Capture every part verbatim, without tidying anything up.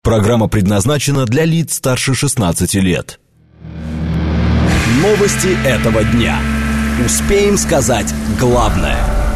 Программа предназначена для лиц старше шестнадцати лет. Новости этого дня. Успеем сказать главное.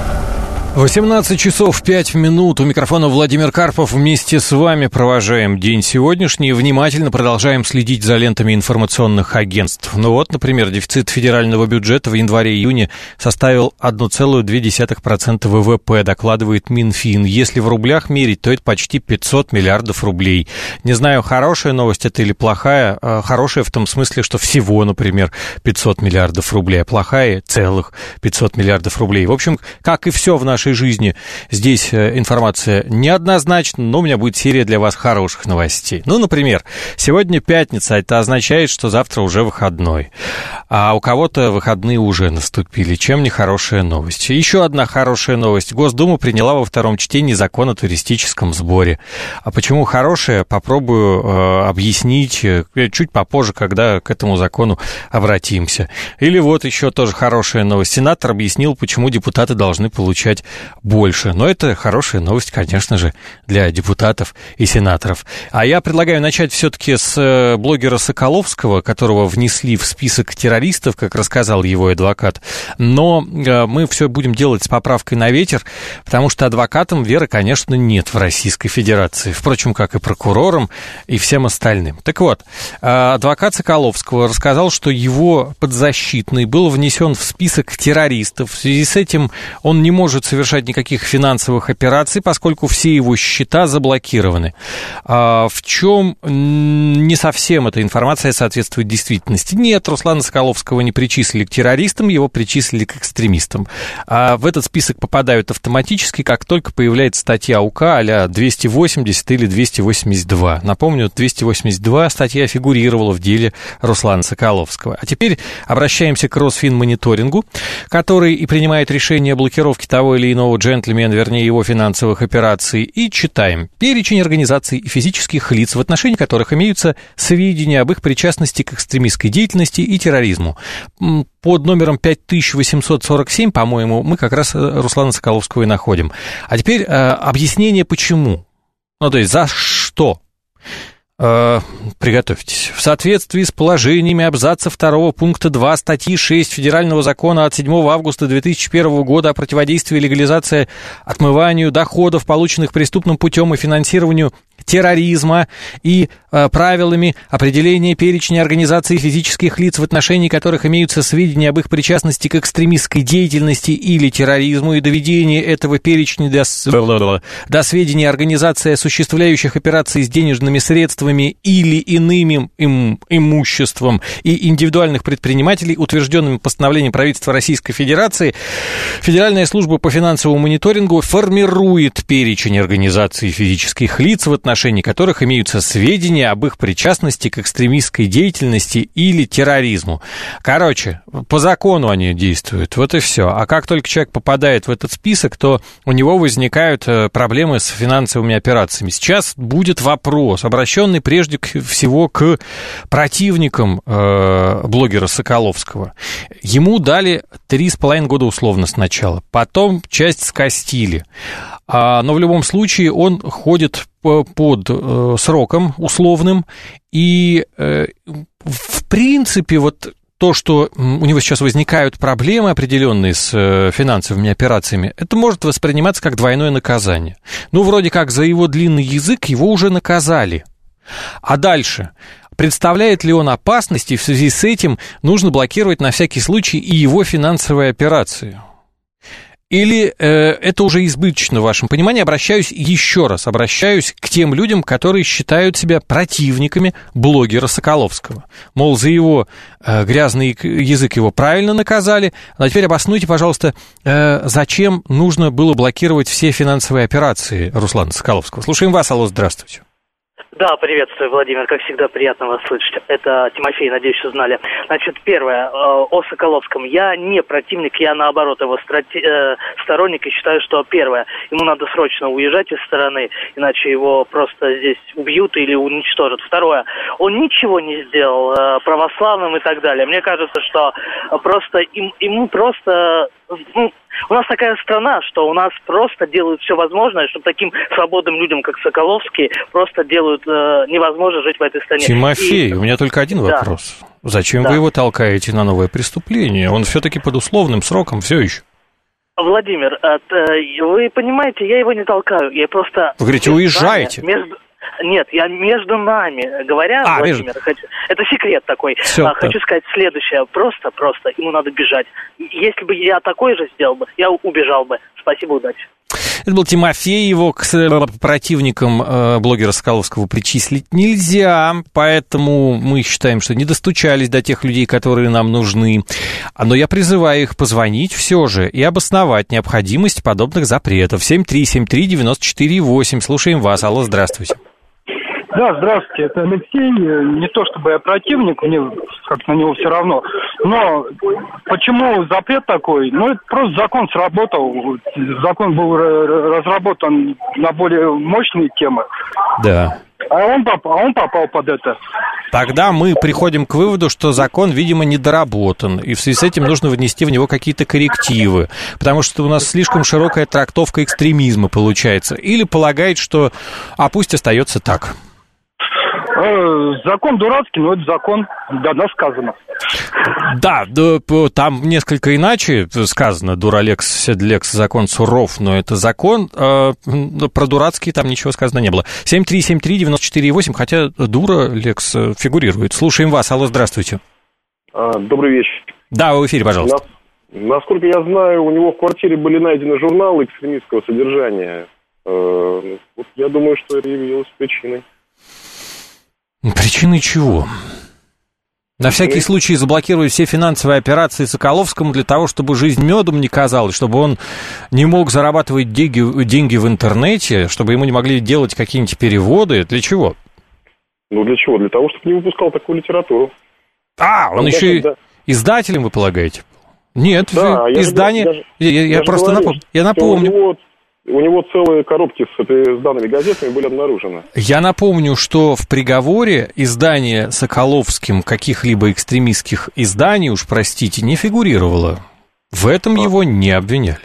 восемнадцать часов пять минут. У микрофона Владимир Карпов. Вместе с вами провожаем день сегодняшний и внимательно продолжаем следить за лентами информационных агентств. Ну вот, например, дефицит федерального бюджета в январе-июне составил одна целая две десятых процента вэ вэ пэ, докладывает Минфин. Если в рублях мерить, то это почти пятьсот миллиардов рублей. Не знаю, хорошая новость это или плохая. Хорошая в том смысле, что всего, например, пятьсот миллиардов рублей, а плохая целых пятьсот миллиардов рублей. В общем, как и все в нашей жизни, здесь информация неоднозначна, но у меня будет серия для вас хороших новостей. Ну, например, сегодня пятница, это означает, что завтра уже выходной. А у кого-то выходные уже наступили. Чем не хорошая новость? Еще одна хорошая новость. Госдума приняла во втором чтении закон о туристическом сборе. А почему хорошая, попробую э, объяснить чуть попозже, когда к этому закону обратимся. Или вот еще тоже хорошая новость. Сенатор объяснил, почему депутаты должны получать больше. Но это хорошая новость, конечно же, для депутатов и сенаторов. А я предлагаю начать все-таки с блогера Соколовского, которого внесли в список террористов, как рассказал его адвокат. Но мы все будем делать с поправкой на ветер, потому что адвокатам веры, конечно, нет в Российской Федерации. Впрочем, как и прокурорам, и всем остальным. Так вот, адвокат Соколовского рассказал, что его подзащитный был внесен в список террористов. В связи с этим он не может совершать никаких финансовых операций, поскольку все его счета заблокированы. А в чем не совсем эта информация соответствует действительности? Нет, Руслана Соколовского не причислили к террористам, его причислили к экстремистам. А в этот список попадают автоматически, как только появляется статья УК а-ля двести восемьдесят или двести восемьдесят два. Напомню, двести восемьдесят два статья фигурировала в деле Руслана Соколовского. А теперь обращаемся к Росфинмониторингу, который и принимает решение о блокировке того или иного джентльмена, вернее, его финансовых операций, и читаем. Перечень организаций и физических лиц, в отношении которых имеются сведения об их причастности к экстремистской деятельности и терроризму. Под номером пять тысяч восемьсот сорок семь, по-моему, мы как раз Руслана Соколовского и находим. А теперь э, объяснение, почему. Ну, то есть, за что? Э, приготовьтесь. В соответствии с положениями абзаца второго пункта два статьи шесть Федерального закона от седьмого августа две тысячи первого года о противодействии легализации отмыванию доходов, полученных преступным путем, и финансированию терроризма, и э, правилами определения перечня организаций физических лиц, в отношении которых имеются сведения об их причастности к экстремистской деятельности или терроризму, и доведение этого перечня до, до сведения организаций, осуществляющих операции с денежными средствами или иным им, имуществом, и индивидуальных предпринимателей, утвержденными постановлением правительства Российской Федерации, Федеральная служба по финансовому мониторингу формирует перечень организаций физических лиц, в отношении которых имеются сведения об их причастности к экстремистской деятельности или терроризму. Короче, по закону они действуют, вот и все. А как только человек попадает в этот список, то у него возникают проблемы с финансовыми операциями. Сейчас будет вопрос, обращенный прежде всего к противникам э, блогера Соколовского. Ему дали три с половиной года условно сначала, потом часть скостили. А, но в любом случае он ходит под э, сроком условным, и э, в принципе вот то, что у него сейчас возникают проблемы определенные с э, финансовыми операциями, это может восприниматься как двойное наказание. Ну, вроде как за его длинный язык его уже наказали. А дальше, представляет ли он опасность, и в связи с этим нужно блокировать на всякий случай и его финансовые операции? Или э, это уже избыточно в вашем понимании? Обращаюсь еще раз, обращаюсь к тем людям, которые считают себя противниками блогера Соколовского. Мол, за его э, грязный язык его правильно наказали. А теперь обоснуйте, пожалуйста, э, зачем нужно было блокировать все финансовые операции Руслана Соколовского. Слушаем вас, алло, здравствуйте. Да, приветствую, Владимир, как всегда, приятно вас слышать. Это Тимофей, надеюсь, узнали. Значит, первое, о Соколовском. Я не противник, я, наоборот, его страти... сторонник, и считаю, что, первое, ему надо срочно уезжать из страны, иначе его просто здесь убьют или уничтожат. Второе, он ничего не сделал православным и так далее. Мне кажется, что просто им, ему просто... Ну, У нас такая страна, что у нас просто делают все возможное, чтобы таким свободным людям, как Соколовский, просто делают э, невозможно жить в этой стране. Тимофей, И... у меня только один да. вопрос. Зачем да. вы его толкаете на новое преступление? Он все-таки под условным сроком все еще. Владимир, вы понимаете, я его не толкаю, я просто... Вы говорите, уезжаете? Между... Нет, я между нами говоря, а, Владимир, между... хочу... это секрет такой. Всё, а, хочу сказать следующее. Просто, просто ему надо бежать. Если бы я такой же сделал бы, я убежал бы. Спасибо, удачи. Это был Тимофей, его к противникам э, блогера Соколовского причислить нельзя, поэтому мы считаем, что не достучались до тех людей, которые нам нужны. Но я призываю их позвонить все же и обосновать необходимость подобных запретов. семь три семь три девять четыре восемь. Слушаем вас. Алло, здравствуйте. Да, здравствуйте, это Алексей. Не то чтобы я противник, мне как на него все равно. Но почему запрет такой? Ну, это просто закон сработал. Закон был разработан на более мощные темы. Да. А он попал, а он попал под это. Тогда мы приходим к выводу, что закон, видимо, недоработан, и в связи с этим нужно внести в него какие-то коррективы, потому что у нас слишком широкая трактовка экстремизма получается. Или полагает, что а пусть остается так. Закон дурацкий, но это закон, да, да, сказано. Да, да, там несколько иначе сказано, дуралекс, седлекс, закон суров, но это закон, э, про дурацкий там ничего сказано не было. семь три семь три девять четыре восемь, хотя дура лекс фигурирует. Слушаем вас, алло, здравствуйте. Добрый вечер. Да, вы в эфире, пожалуйста. На, насколько я знаю, у него в квартире были найдены журналы экстремистского содержания. Э, вот я думаю, что это явилось причиной. Причиной чего? На всякий случай заблокировать все финансовые операции Соколовскому для того, чтобы жизнь медом не казалась, чтобы он не мог зарабатывать деньги, деньги в интернете, чтобы ему не могли делать какие-нибудь переводы. Для чего? Ну, для чего? Для того, чтобы не выпускал такую литературу. А, он ну, еще и да. издателем, вы полагаете? Нет, да, издание... Я, даже, я, я, я просто говорю, напом... я напомню. У него, у него целые коробки с, с данными газетами были обнаружены. Я напомню, что в приговоре издание Соколовским каких-либо экстремистских изданий, уж простите, не фигурировало. В этом а. его не обвиняли.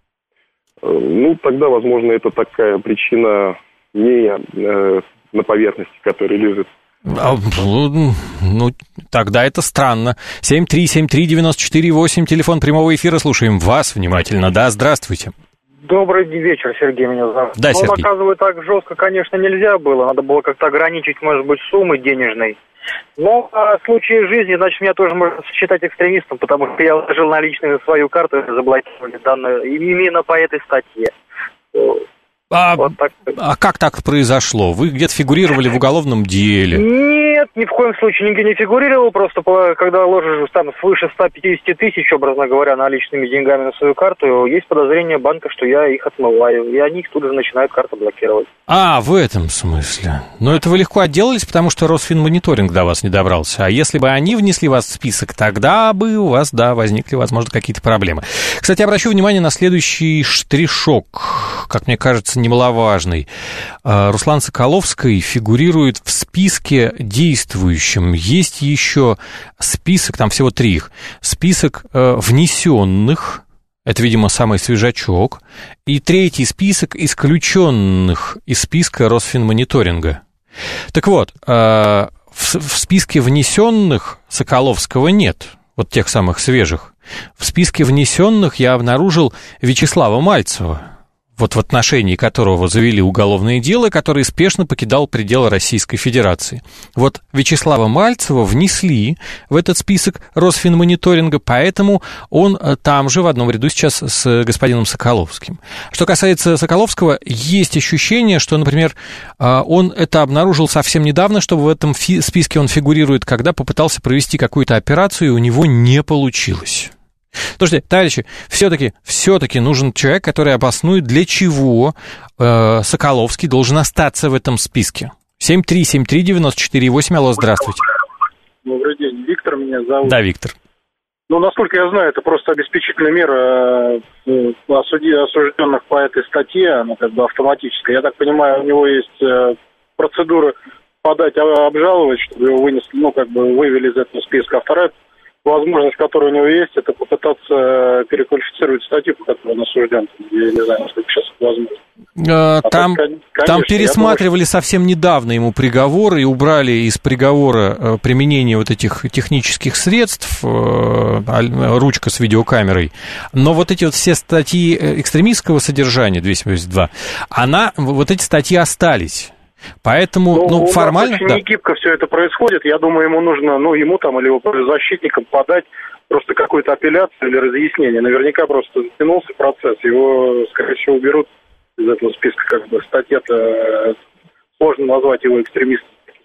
Ну, тогда, возможно, это такая причина не э, на поверхности, которая лежит. А, ну, ну, тогда это странно. семь три семь три девять четыре восемь, телефон прямого эфира, слушаем вас внимательно. Да, здравствуйте. Добрый вечер, Сергей меня зовут. Да, Сергей. Ну, наказывать так жестко, конечно, нельзя было. Надо было как-то ограничить, может быть, суммы денежной. Но в случае жизни, значит, меня тоже можно считать экстремистом, потому что я вложил наличные на свою карту и заблокировали данные именно по этой статье. А, вот так. А как так произошло? Вы где-то фигурировали в уголовном деле? Нет, ни в коем случае нигде не фигурировал. Просто когда ложишь там свыше ста пятидесяти тысяч, образно говоря, наличными деньгами на свою карту, есть подозрение банка, что я их отмываю. И они их тут же начинают карту блокировать. А, в этом смысле. Но это вы легко отделались, потому что Росфинмониторинг до вас не добрался. А если бы они внесли вас в список, тогда бы у вас, да, возникли, возможно, какие-то проблемы. Кстати, обращу внимание на следующий штришок, как мне кажется, немаловажный. Руслан Соколовский фигурирует в списке действующем. Есть еще список, там всего три их, список внесенных, это, видимо, самый свежачок, и третий список исключенных из списка Росфинмониторинга. Так вот, в списке внесенных Соколовского нет, вот тех самых свежих. В списке внесенных я обнаружил Вячеслава Мальцева, вот в отношении которого завели уголовное дело, который спешно покидал пределы Российской Федерации. Вот Вячеслава Мальцева внесли в этот список Росфинмониторинга, поэтому он там же в одном ряду сейчас с господином Соколовским. Что касается Соколовского, есть ощущение, что, например, он это обнаружил совсем недавно, что в этом фи- списке он фигурирует, когда попытался провести какую-то операцию, и у него не получилось. Слушайте, товарищи, все-таки, все-таки нужен человек, который обоснует, для чего э, Соколовский должен остаться в этом списке. семь три семь три девять четыре восемь, алло, здравствуйте. Добрый день, Виктор меня зовут. Да, Виктор. Ну, насколько я знаю, это просто обеспечительная мера э, осуди, осужденных по этой статье, она как бы автоматическая. Я так понимаю, у него есть э, процедура подать, обжаловать, чтобы его вынесли, ну, как бы вывели из этого списка. А вторая возможность, которая у него есть, это попытаться переквалифицировать статью, по которой он осужден. Я не знаю, насколько сейчас это возможно. А там, так, конечно, там пересматривали думаю, совсем недавно ему приговор и убрали из приговора применение вот этих технических средств, ручка с видеокамерой. Но вот эти вот все статьи экстремистского содержания, двести восемьдесят два, она, вот эти статьи остались. Поэтому, ну, ну формально... очень да. не гибко все это происходит. Я думаю, ему нужно, ну, ему там или его защитникам подать просто какую-то апелляцию или разъяснение. Наверняка просто затянулся процесс. Его, скорее всего, уберут из этого списка. Как бы статья-то сложно назвать его экстремистом.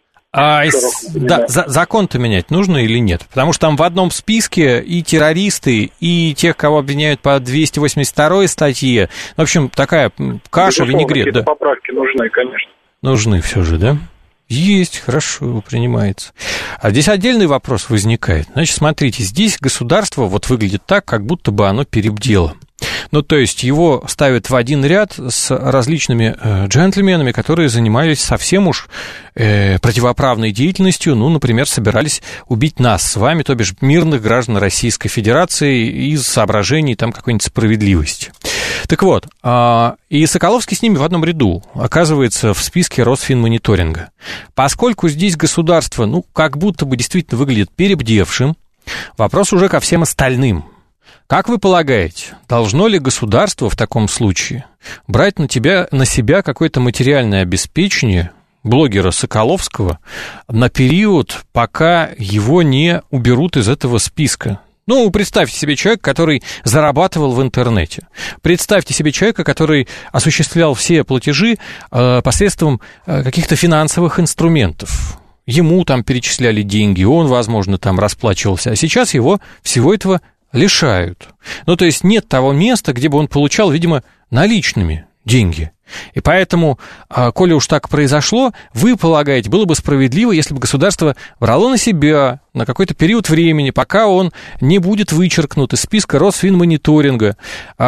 А да, за, закон-то менять нужно или нет? Потому что там в одном списке и террористы, и тех, кого обвиняют по двести восемьдесят второй статье. В общем, такая каша, безусловно, винегрет. Да. Поправки нужны, конечно. Нужны все же, да? Есть, хорошо, принимается. А здесь отдельный вопрос возникает. Значит, смотрите, здесь государство вот выглядит так, как будто бы оно перебдело. Ну, то есть его ставят в один ряд с различными э, джентльменами, которые занимались совсем уж э, противоправной деятельностью, ну, например, собирались убить нас с вами, то бишь мирных граждан Российской Федерации из соображений там какой-нибудь справедливости. Так вот, э, и Соколовский с ними в одном ряду оказывается в списке Росфинмониторинга. Поскольку здесь государство, ну, как будто бы действительно выглядит перебдевшим, вопрос уже ко всем остальным. Как вы полагаете, должно ли государство в таком случае брать на, тебя, на себя какое-то материальное обеспечение блогера Соколовского на период, пока его не уберут из этого списка? Ну, представьте себе человека, который зарабатывал в интернете. Представьте себе человека, который осуществлял все платежи э, посредством э, каких-то финансовых инструментов. Ему там перечисляли деньги, он, возможно, там расплачивался, а сейчас его всего этого лишают. Ну, то есть нет того места, где бы он получал, видимо, наличными деньги. И поэтому, коли уж так произошло, вы полагаете, было бы справедливо, если бы государство брало на себя на какой-то период времени, пока он не будет вычеркнут из списка Росфинмониторинга,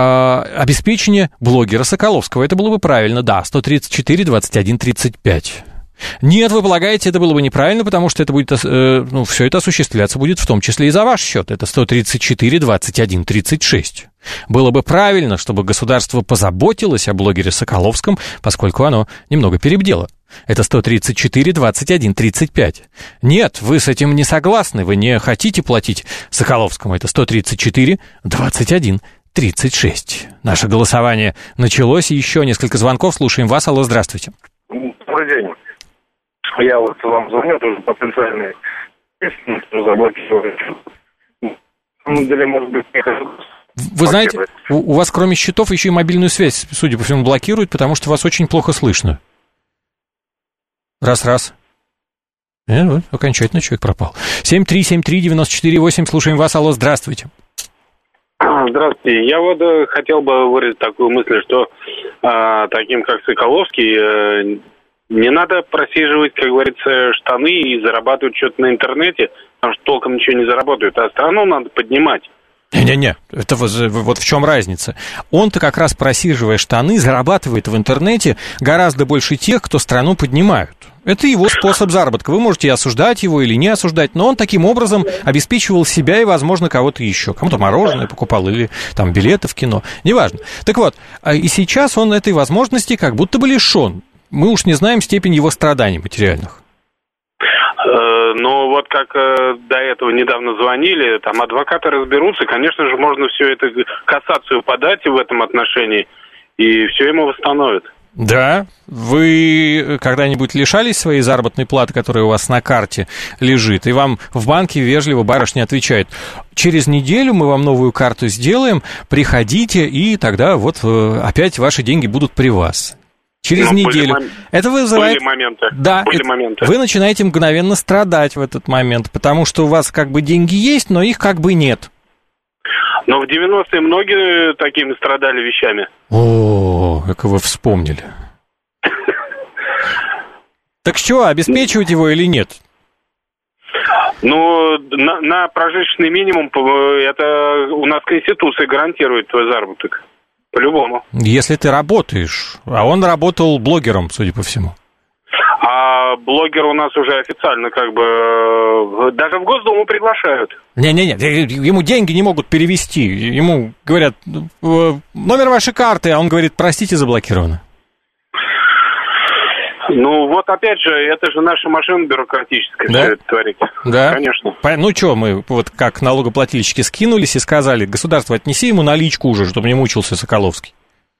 обеспечение блогера Соколовского. Это было бы правильно, да, сто тридцать четыре двадцать один тридцать пять. Нет, вы полагаете, это было бы неправильно, потому что это будет, э, ну, все это осуществляться будет в том числе и за ваш счет. Это сто тридцать четыре двадцать один тридцать шесть. Было бы правильно, чтобы государство позаботилось о блогере Соколовском, поскольку оно немного перебдело. Это сто тридцать четыре двадцать один тридцать пять. Нет, вы с этим не согласны, вы не хотите платить Соколовскому. Это сто тридцать четыре двадцать один тридцать шесть. Наше голосование началось, и еще несколько звонков. Слушаем вас. Алло, здравствуйте. Добрый день. Я вот вам звоню, тоже потенциальный заблокировать. На самом деле, может быть, не хочу. Вы знаете, у, у вас кроме счетов еще и мобильную связь, судя по всему, блокируют, потому что вас очень плохо слышно. Раз-раз. Э, вот, окончательно человек пропал. семь три семь три девяносто четыре восемь, слушаем вас. Алло, здравствуйте. Здравствуйте. Я вот э, хотел бы выразить такую мысль, что э, таким, как Соколовский, э, не надо просиживать, как говорится, штаны и зарабатывать что-то на интернете, потому что толком ничего не заработают, а страну надо поднимать. Не-не-не, это вот, вот в чем разница. Он-то как раз, просиживая штаны, зарабатывает в интернете гораздо больше тех, кто страну поднимают. Это его способ заработка. Вы можете осуждать его или не осуждать, но он таким образом обеспечивал себя и, возможно, кого-то еще. Кому-то мороженое покупал или там билеты в кино, неважно. Так вот, и сейчас он этой возможности как будто бы лишен. Мы уж не знаем степень его страданий материальных. Ну, вот как э, до этого недавно звонили, там адвокаты разберутся, конечно же, можно все это, кассацию подать в этом отношении, и все ему восстановят. Да, вы когда-нибудь лишались своей заработной платы, которая у вас на карте лежит, и вам в банке вежливо барышня отвечает: через неделю мы вам новую карту сделаем, приходите, и тогда вот опять ваши деньги будут при вас. Через ну, неделю. Мом... Это вызывает... Были моменты. Да, были это... моменты. Вы начинаете мгновенно страдать в этот момент, потому что у вас как бы деньги есть, но их как бы нет. Но в девяностые многие такими страдали вещами. О, как вы вспомнили. Так что, обеспечивать его или нет? Ну, на, на прожиточный минимум это у нас Конституция гарантирует твой заработок. По-любому. Если ты работаешь, а он работал блогером, судя по всему. А блогера у нас уже официально как бы даже в Госдуму приглашают. Не-не-не, ему деньги не могут перевести. Ему говорят, номер вашей карты, а он говорит, простите, заблокировано. Ну, вот опять же, это же наша машина бюрократическая, да? Все это творит. Да. Конечно. Ну, что, мы вот как налогоплательщики скинулись и сказали, государство, отнеси ему наличку уже, чтобы не мучился Соколовский.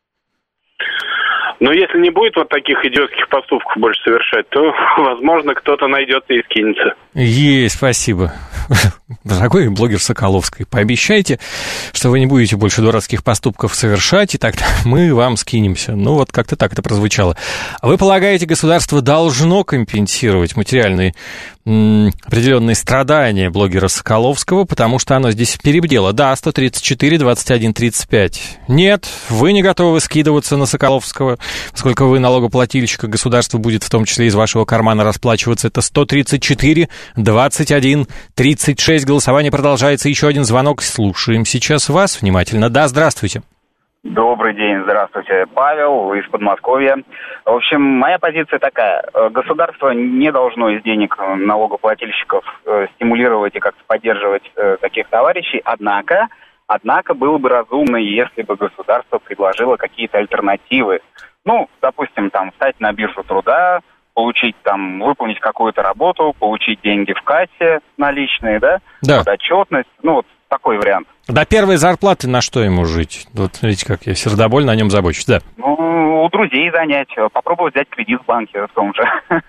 Но если не будет вот таких идиотских поступков больше совершать, то, возможно, кто-то найдется и скинется. Есть, спасибо. Дорогой блогер Соколовский, пообещайте, что вы не будете больше дурацких поступков совершать, и тогда мы вам скинемся. Ну, вот как-то так это прозвучало. Вы полагаете, государство должно компенсировать материальные м, определенные страдания блогера Соколовского, потому что оно здесь перебдело. Да, сто тридцать четыре двадцать один тридцать пять. Нет, вы не готовы скидываться на Соколовского, поскольку вы налогоплательщик, и государство будет в том числе из вашего кармана расплачиваться. Это сто тридцать четыре двадцать один тридцать шесть. Голосование продолжается. Еще один звонок. Слушаем сейчас вас внимательно. Да, здравствуйте. Добрый день, здравствуйте. Павел из Подмосковья. В общем, моя позиция такая. Государство не должно из денег налогоплательщиков стимулировать и как-то поддерживать таких товарищей. Однако, однако было бы разумно, если бы государство предложило какие-то альтернативы. Ну, допустим, там, встать на биржу труда, получить там, выполнить какую-то работу, получить деньги в кассе наличные, да? Да. Подотчетность, ну, вот такой вариант. До первой зарплаты на что ему жить? Вот видите, как я сердобольно о нем забочусь, да. Ну, у друзей занять, попробовать взять кредит в банке в том же.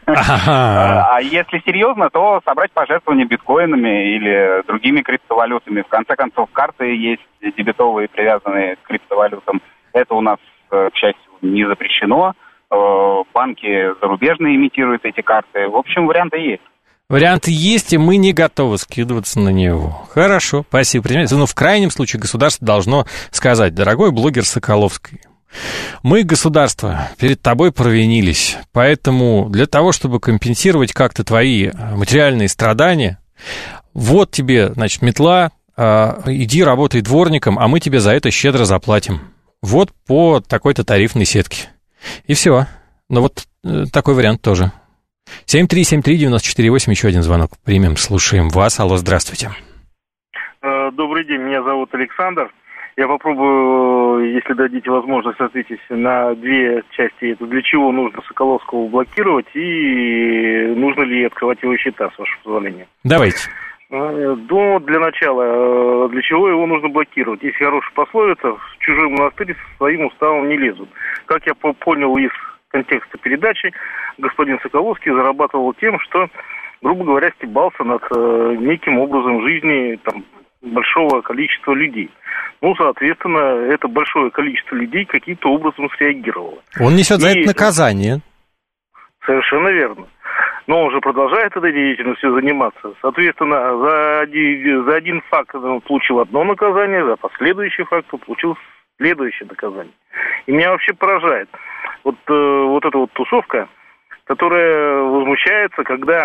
Ага. А если серьезно, то собрать пожертвования биткоинами или другими криптовалютами. В конце концов, карты есть дебетовые, привязанные к криптовалютам. Это у нас, к счастью, не запрещено. Банки зарубежные имитируют эти карты. В общем, варианты есть. Варианты есть, и мы не готовы скидываться на него. Хорошо, спасибо. Принимайте. Но в крайнем случае государство должно сказать: дорогой блогер Соколовский, мы, государство, перед тобой провинились. Поэтому для того, чтобы компенсировать как-то твои материальные страдания, вот тебе, значит, метла, иди работай дворником, а мы тебе за это щедро заплатим. Вот по такой-то тарифной сетке. И все. Ну вот такой вариант тоже. семь три семь три девять четыре восемь, еще один звонок примем, слушаем вас. Алло, здравствуйте. Добрый день, меня зовут Александр. Я попробую, если дадите возможность, ответить на две части. Это для чего нужно Соколовского блокировать и нужно ли открывать его счета, с вашего позволения. Давайте. Ну, для начала, для чего его нужно блокировать? Есть хорошая пословица: в чужой монастырь со своим уставом не лезут. Как я понял из контекста передачи, господин Соколовский зарабатывал тем, что, грубо говоря, стебался над э, неким образом жизни там, большого количества людей. Ну, соответственно, это большое количество людей каким-то образом среагировало. Он несет за И... это наказание. Совершенно верно. Но он же продолжает этой деятельностью заниматься. Соответственно, за один, за один факт он получил одно наказание, за последующий факт он получил следующее наказание. И меня вообще поражает вот, э, вот эта вот тусовка, которая возмущается, когда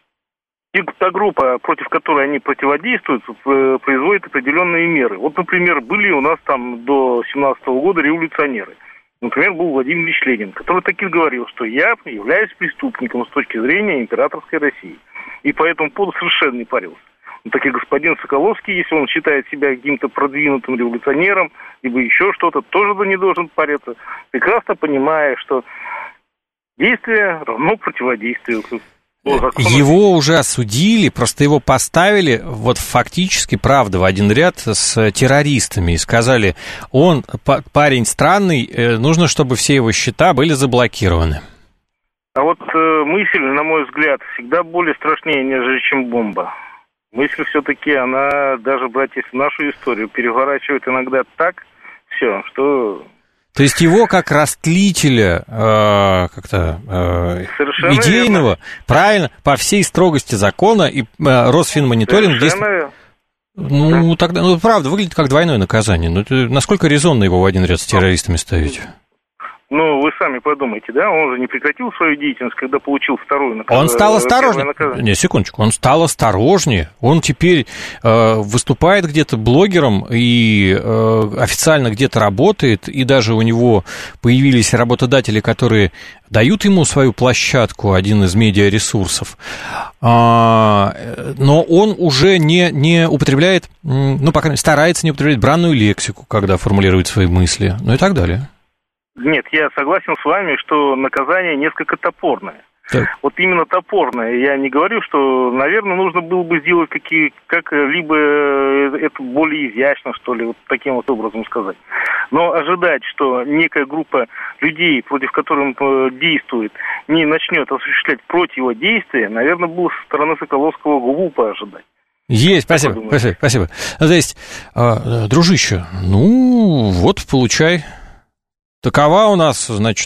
та группа, против которой они противодействуют, производит определенные меры. Вот, например, были у нас там до семнадцатого года революционеры. Например, был Владимир Ильич Ленин, который таки говорил, что я являюсь преступником с точки зрения императорской России. И по этому поводу совершенно не парился. Ну, так и господин Соколовский, если он считает себя каким-то продвинутым революционером, либо еще что-то, тоже не должен париться, прекрасно понимая, что действие равно противодействию. Его уже осудили, просто его поставили вот фактически, правда, в один ряд с террористами и сказали: он парень странный, нужно, чтобы все его счета были заблокированы. А вот э, мысль, на мой взгляд, всегда более страшнее, нежели чем бомба. Мысль все-таки, она, даже брать если нашу историю, переворачивает иногда так все, что... То есть его как растлителя э, как-то э, идейного, верно. Правильно, по всей строгости закона и э, Росфинмониторинг действует. Ну, да. Тогда, ну, правда, выглядит как двойное наказание. Ну, это, насколько резонно его в один ряд с террористами ставить? Ну, вы сами подумайте, да, он же не прекратил свою деятельность, когда получил вторую наказание. Он стал осторожнее. Не, секундочку, он стал осторожнее. Он теперь э, выступает где-то блогером и э, официально где-то работает, и даже у него появились работодатели, которые дают ему свою площадку, один из медиаресурсов, а, но он уже не, не употребляет, ну, по крайней мере, старается не употреблять бранную лексику, когда формулирует свои мысли, ну и так далее. Нет, я согласен с вами, что наказание несколько топорное. Так. Вот именно топорное. Я не говорю, что, наверное, нужно было бы сделать какие, как-либо это более изящно, что ли, вот таким вот образом сказать. Но ожидать, что некая группа людей, против которых он действует, не начнет осуществлять противодействие, наверное, было со стороны Соколовского глупо ожидать. Есть, спасибо, спасибо, спасибо. То есть, дружище, ну, вот, получай. Такова у нас, значит,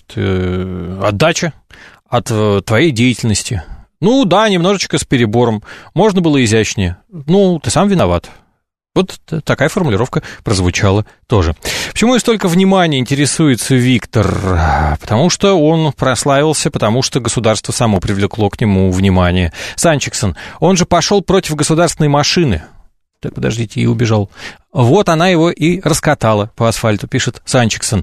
отдача от твоей деятельности. Ну, да, немножечко с перебором. Можно было изящнее. Ну, ты сам виноват. Вот такая формулировка прозвучала тоже. Почему и столько внимания интересуется Виктор? Потому что он прославился, потому что государство само привлекло к нему внимание. Санчиксон, он же пошел против государственной машины. Так, подождите, и убежал. Вот она его и раскатала по асфальту, пишет Санчиксон.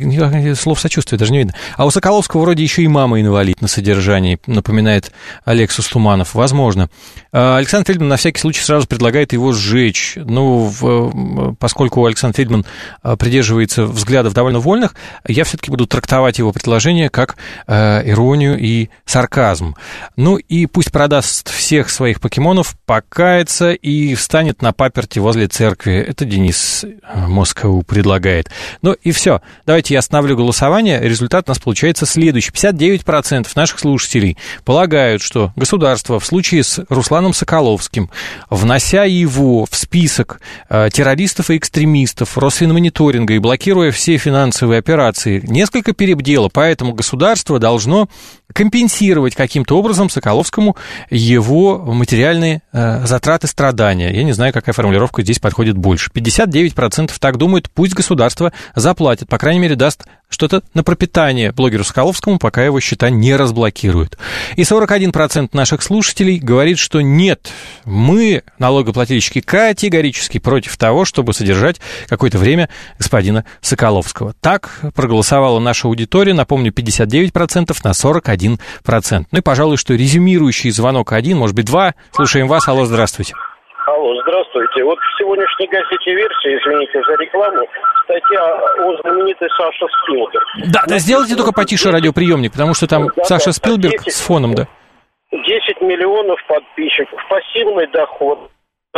Слов сочувствия даже не видно. А у Соколовского вроде еще и мама инвалид на содержании, напоминает Алексус Туманов. Возможно. Александр Фельдман на всякий случай сразу предлагает его сжечь. Ну, в, поскольку Александр Фельдман придерживается взглядов довольно вольных, я все-таки буду трактовать его предложение как э, иронию и сарказм. Ну и пусть продаст всех своих покемонов, покается и встанет на паперти возле церкви. Это Денис Москву предлагает. Ну и все. Давайте я остановлю голосование. Результат у нас получается следующий. пятьдесят девять процентов наших слушателей полагают, что государство в случае с Русланом Соколовским, внося его в список э, террористов и экстремистов Росфинмониторинга и блокируя все финансовые операции, несколько перебдело. Поэтому государство должно компенсировать каким-то образом Соколовскому его материальные э, затраты, страдания. Я не знаю, какая формулировка здесь подходит больше. пятьдесят девять процентов так думают, пусть государство заплатит, по крайней мере, даст что-то на пропитание блогеру Соколовскому, пока его счета не разблокируют. И сорок один процент наших слушателей говорит, что нет, мы, налогоплательщики, категорически против того, чтобы содержать какое-то время господина Соколовского. Так проголосовала наша аудитория, напомню, пятьдесят девять процентов на сорок один процент. Ну и, пожалуй, что резюмирующий звонок один, может быть, два. Слушаем вас. Алло, здравствуйте. Алло, здравствуйте. Вот в сегодняшней газете «Версия», извините за рекламу, статья о знаменитой Саше Спилберг. Да, да, сделайте только потише радиоприемник, потому что там да, Саша да, Спилберг десять, с фоном, да. десять миллионов подписчиков, пассивный доход.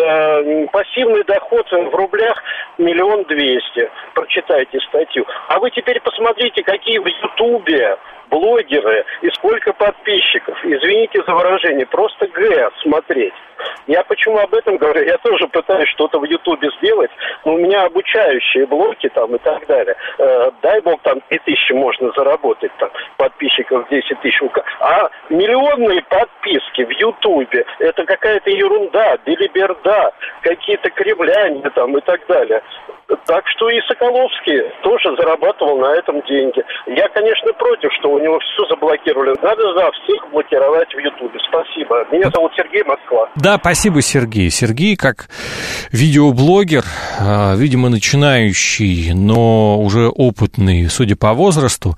Э, пассивный доход в рублях миллион двести. Прочитайте статью. А вы теперь посмотрите, какие в Ютубе блогеры и сколько подписчиков. Извините за выражение, просто г смотреть. Я почему об этом говорю? Я тоже пытаюсь что-то в Ютубе сделать, но у меня обучающие блоки там и так далее. Э, дай бог, там три тысячи можно заработать, там, подписчиков десять тысяч. А миллионные подписки в Ютубе, это какая-то ерунда, белиберда, какие-то кривляния там и так далее. Так что и Соколовский тоже зарабатывал на этом деньги. Я, конечно, против, что у него все заблокировали. Надо за всех блокировать в Ютубе. Спасибо. Меня зовут Сергей, Москва. Да, спасибо, Сергей. Сергей, как видеоблогер, видимо, начинающий, но уже опытный, судя по возрасту,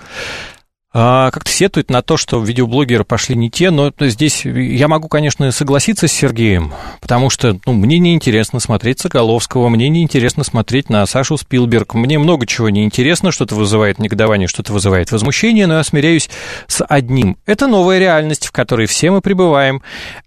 как-то сетует на то, что видеоблогеры пошли не те, но здесь я могу, конечно, согласиться с Сергеем, потому что ну, мне неинтересно смотреть Соколовского, мне неинтересно смотреть на Сашу Спилберг, мне много чего неинтересно, что-то вызывает негодование, что-то вызывает возмущение, но я смиряюсь с одним. Это новая реальность, в которой все мы пребываем,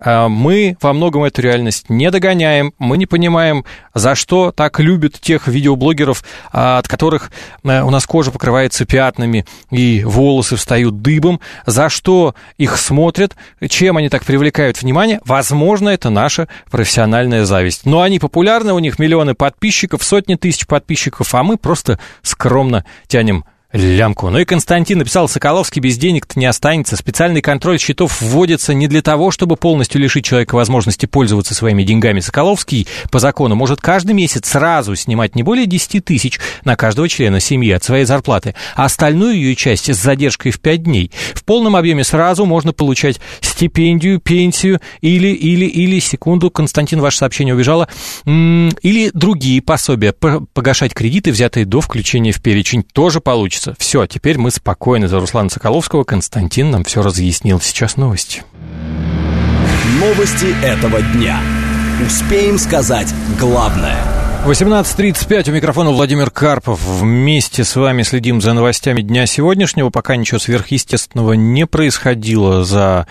мы во многом эту реальность не догоняем, мы не понимаем, за что так любят тех видеоблогеров, от которых у нас кожа покрывается пятнами и волосы встают дыбом, за что их смотрят, чем они так привлекают внимание. Возможно, это наша профессиональная зависть. Но они популярны, у них миллионы подписчиков, сотни тысяч подписчиков, а мы просто скромно тянем лямку. Ну и Константин написал: Соколовский без денег-то не останется. Специальный контроль счетов вводится не для того, чтобы полностью лишить человека возможности пользоваться своими деньгами. Соколовский по закону может каждый месяц сразу снимать не более десять тысяч на каждого члена семьи от своей зарплаты, а остальную ее часть с задержкой в пять дней. В полном объеме сразу можно получать стипендию, пенсию или, или, или, секунду, Константин, ваше сообщение убежало, или другие пособия. Погашать кредиты, взятые до включения в перечень, тоже получится. Все, теперь мы спокойны за Руслана Соколовского. Константин нам все разъяснил. Сейчас новости. Новости этого дня. Успеем сказать главное. восемнадцать тридцать пять, у микрофона Владимир Карпов. Вместе с вами следим за новостями дня сегодняшнего. Пока ничего сверхъестественного не происходило за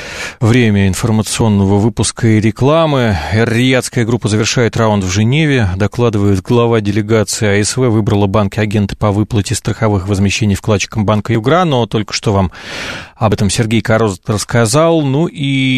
время информационного выпуска и рекламы. Эр-Риядская группа завершает раунд в Женеве. Докладывает глава делегации АСВ. Выбрала банк и агенты по выплате страховых возмещений вкладчикам банка Югра. Но только что вам об этом Сергей Корозов рассказал. Ну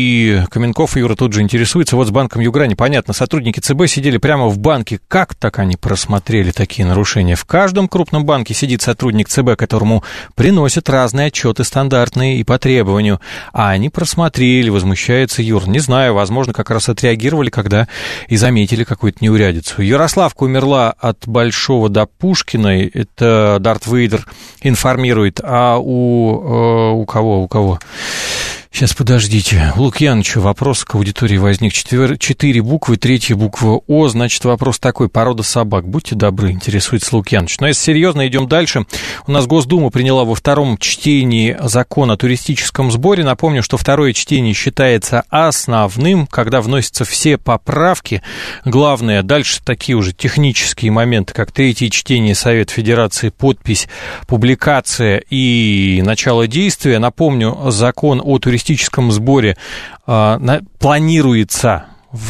и Каменков и Юра тут же интересуется. Вот с банком Югра непонятно. Сотрудники ЦБ сидели прямо в банке. Как так они просмотрели такие нарушения? В каждом крупном банке сидит сотрудник ЦБ, которому приносят разные отчеты стандартные и по требованию. А они просмотрели, возмущается Юр. Не знаю, возможно, как раз отреагировали, когда и заметили какую-то неурядицу. Ярославка умерла от Большого до Пушкиной. Это Дарт Вейдер информирует. А у, у кого? У кого? Сейчас, подождите. У Лукьяновича вопрос к аудитории возник. Четвер... Четыре буквы, третья буква О. Значит, вопрос такой. Порода собак. Будьте добры, интересуется Лукьянович. Но если серьезно, идем дальше. У нас Госдума приняла во втором чтении закон о туристическом сборе. Напомню, что второе чтение считается основным, когда вносятся все поправки. Главное, дальше такие уже технические моменты, как третье чтение, Совет Федерации, подпись, публикация и начало действия. Напомню, закон о туристическом сборе э, на, планируется,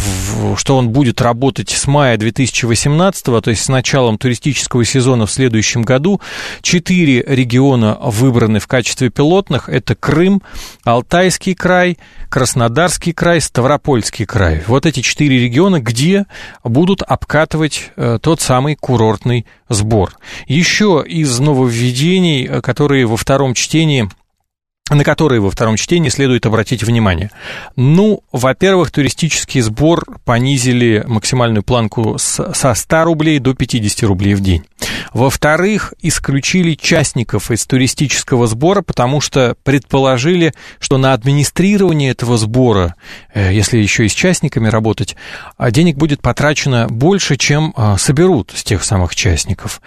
в, что он будет работать с мая две тысячи восемнадцатого, то есть с началом туристического сезона в следующем году. Четыре региона выбраны в качестве пилотных. Это Крым, Алтайский край, Краснодарский край, Ставропольский край. Вот эти четыре региона, где будут обкатывать э, тот самый курортный сбор. Еще из нововведений, которые во втором чтении на которые во втором чтении следует обратить внимание. Ну, во-первых, туристический сбор понизили максимальную планку с, со ста рублей до пятидесяти рублей в день. Во-вторых, исключили частников из туристического сбора, потому что предположили, что на администрирование этого сбора, если еще и с частниками работать, денег будет потрачено больше, чем соберут с тех самых частников.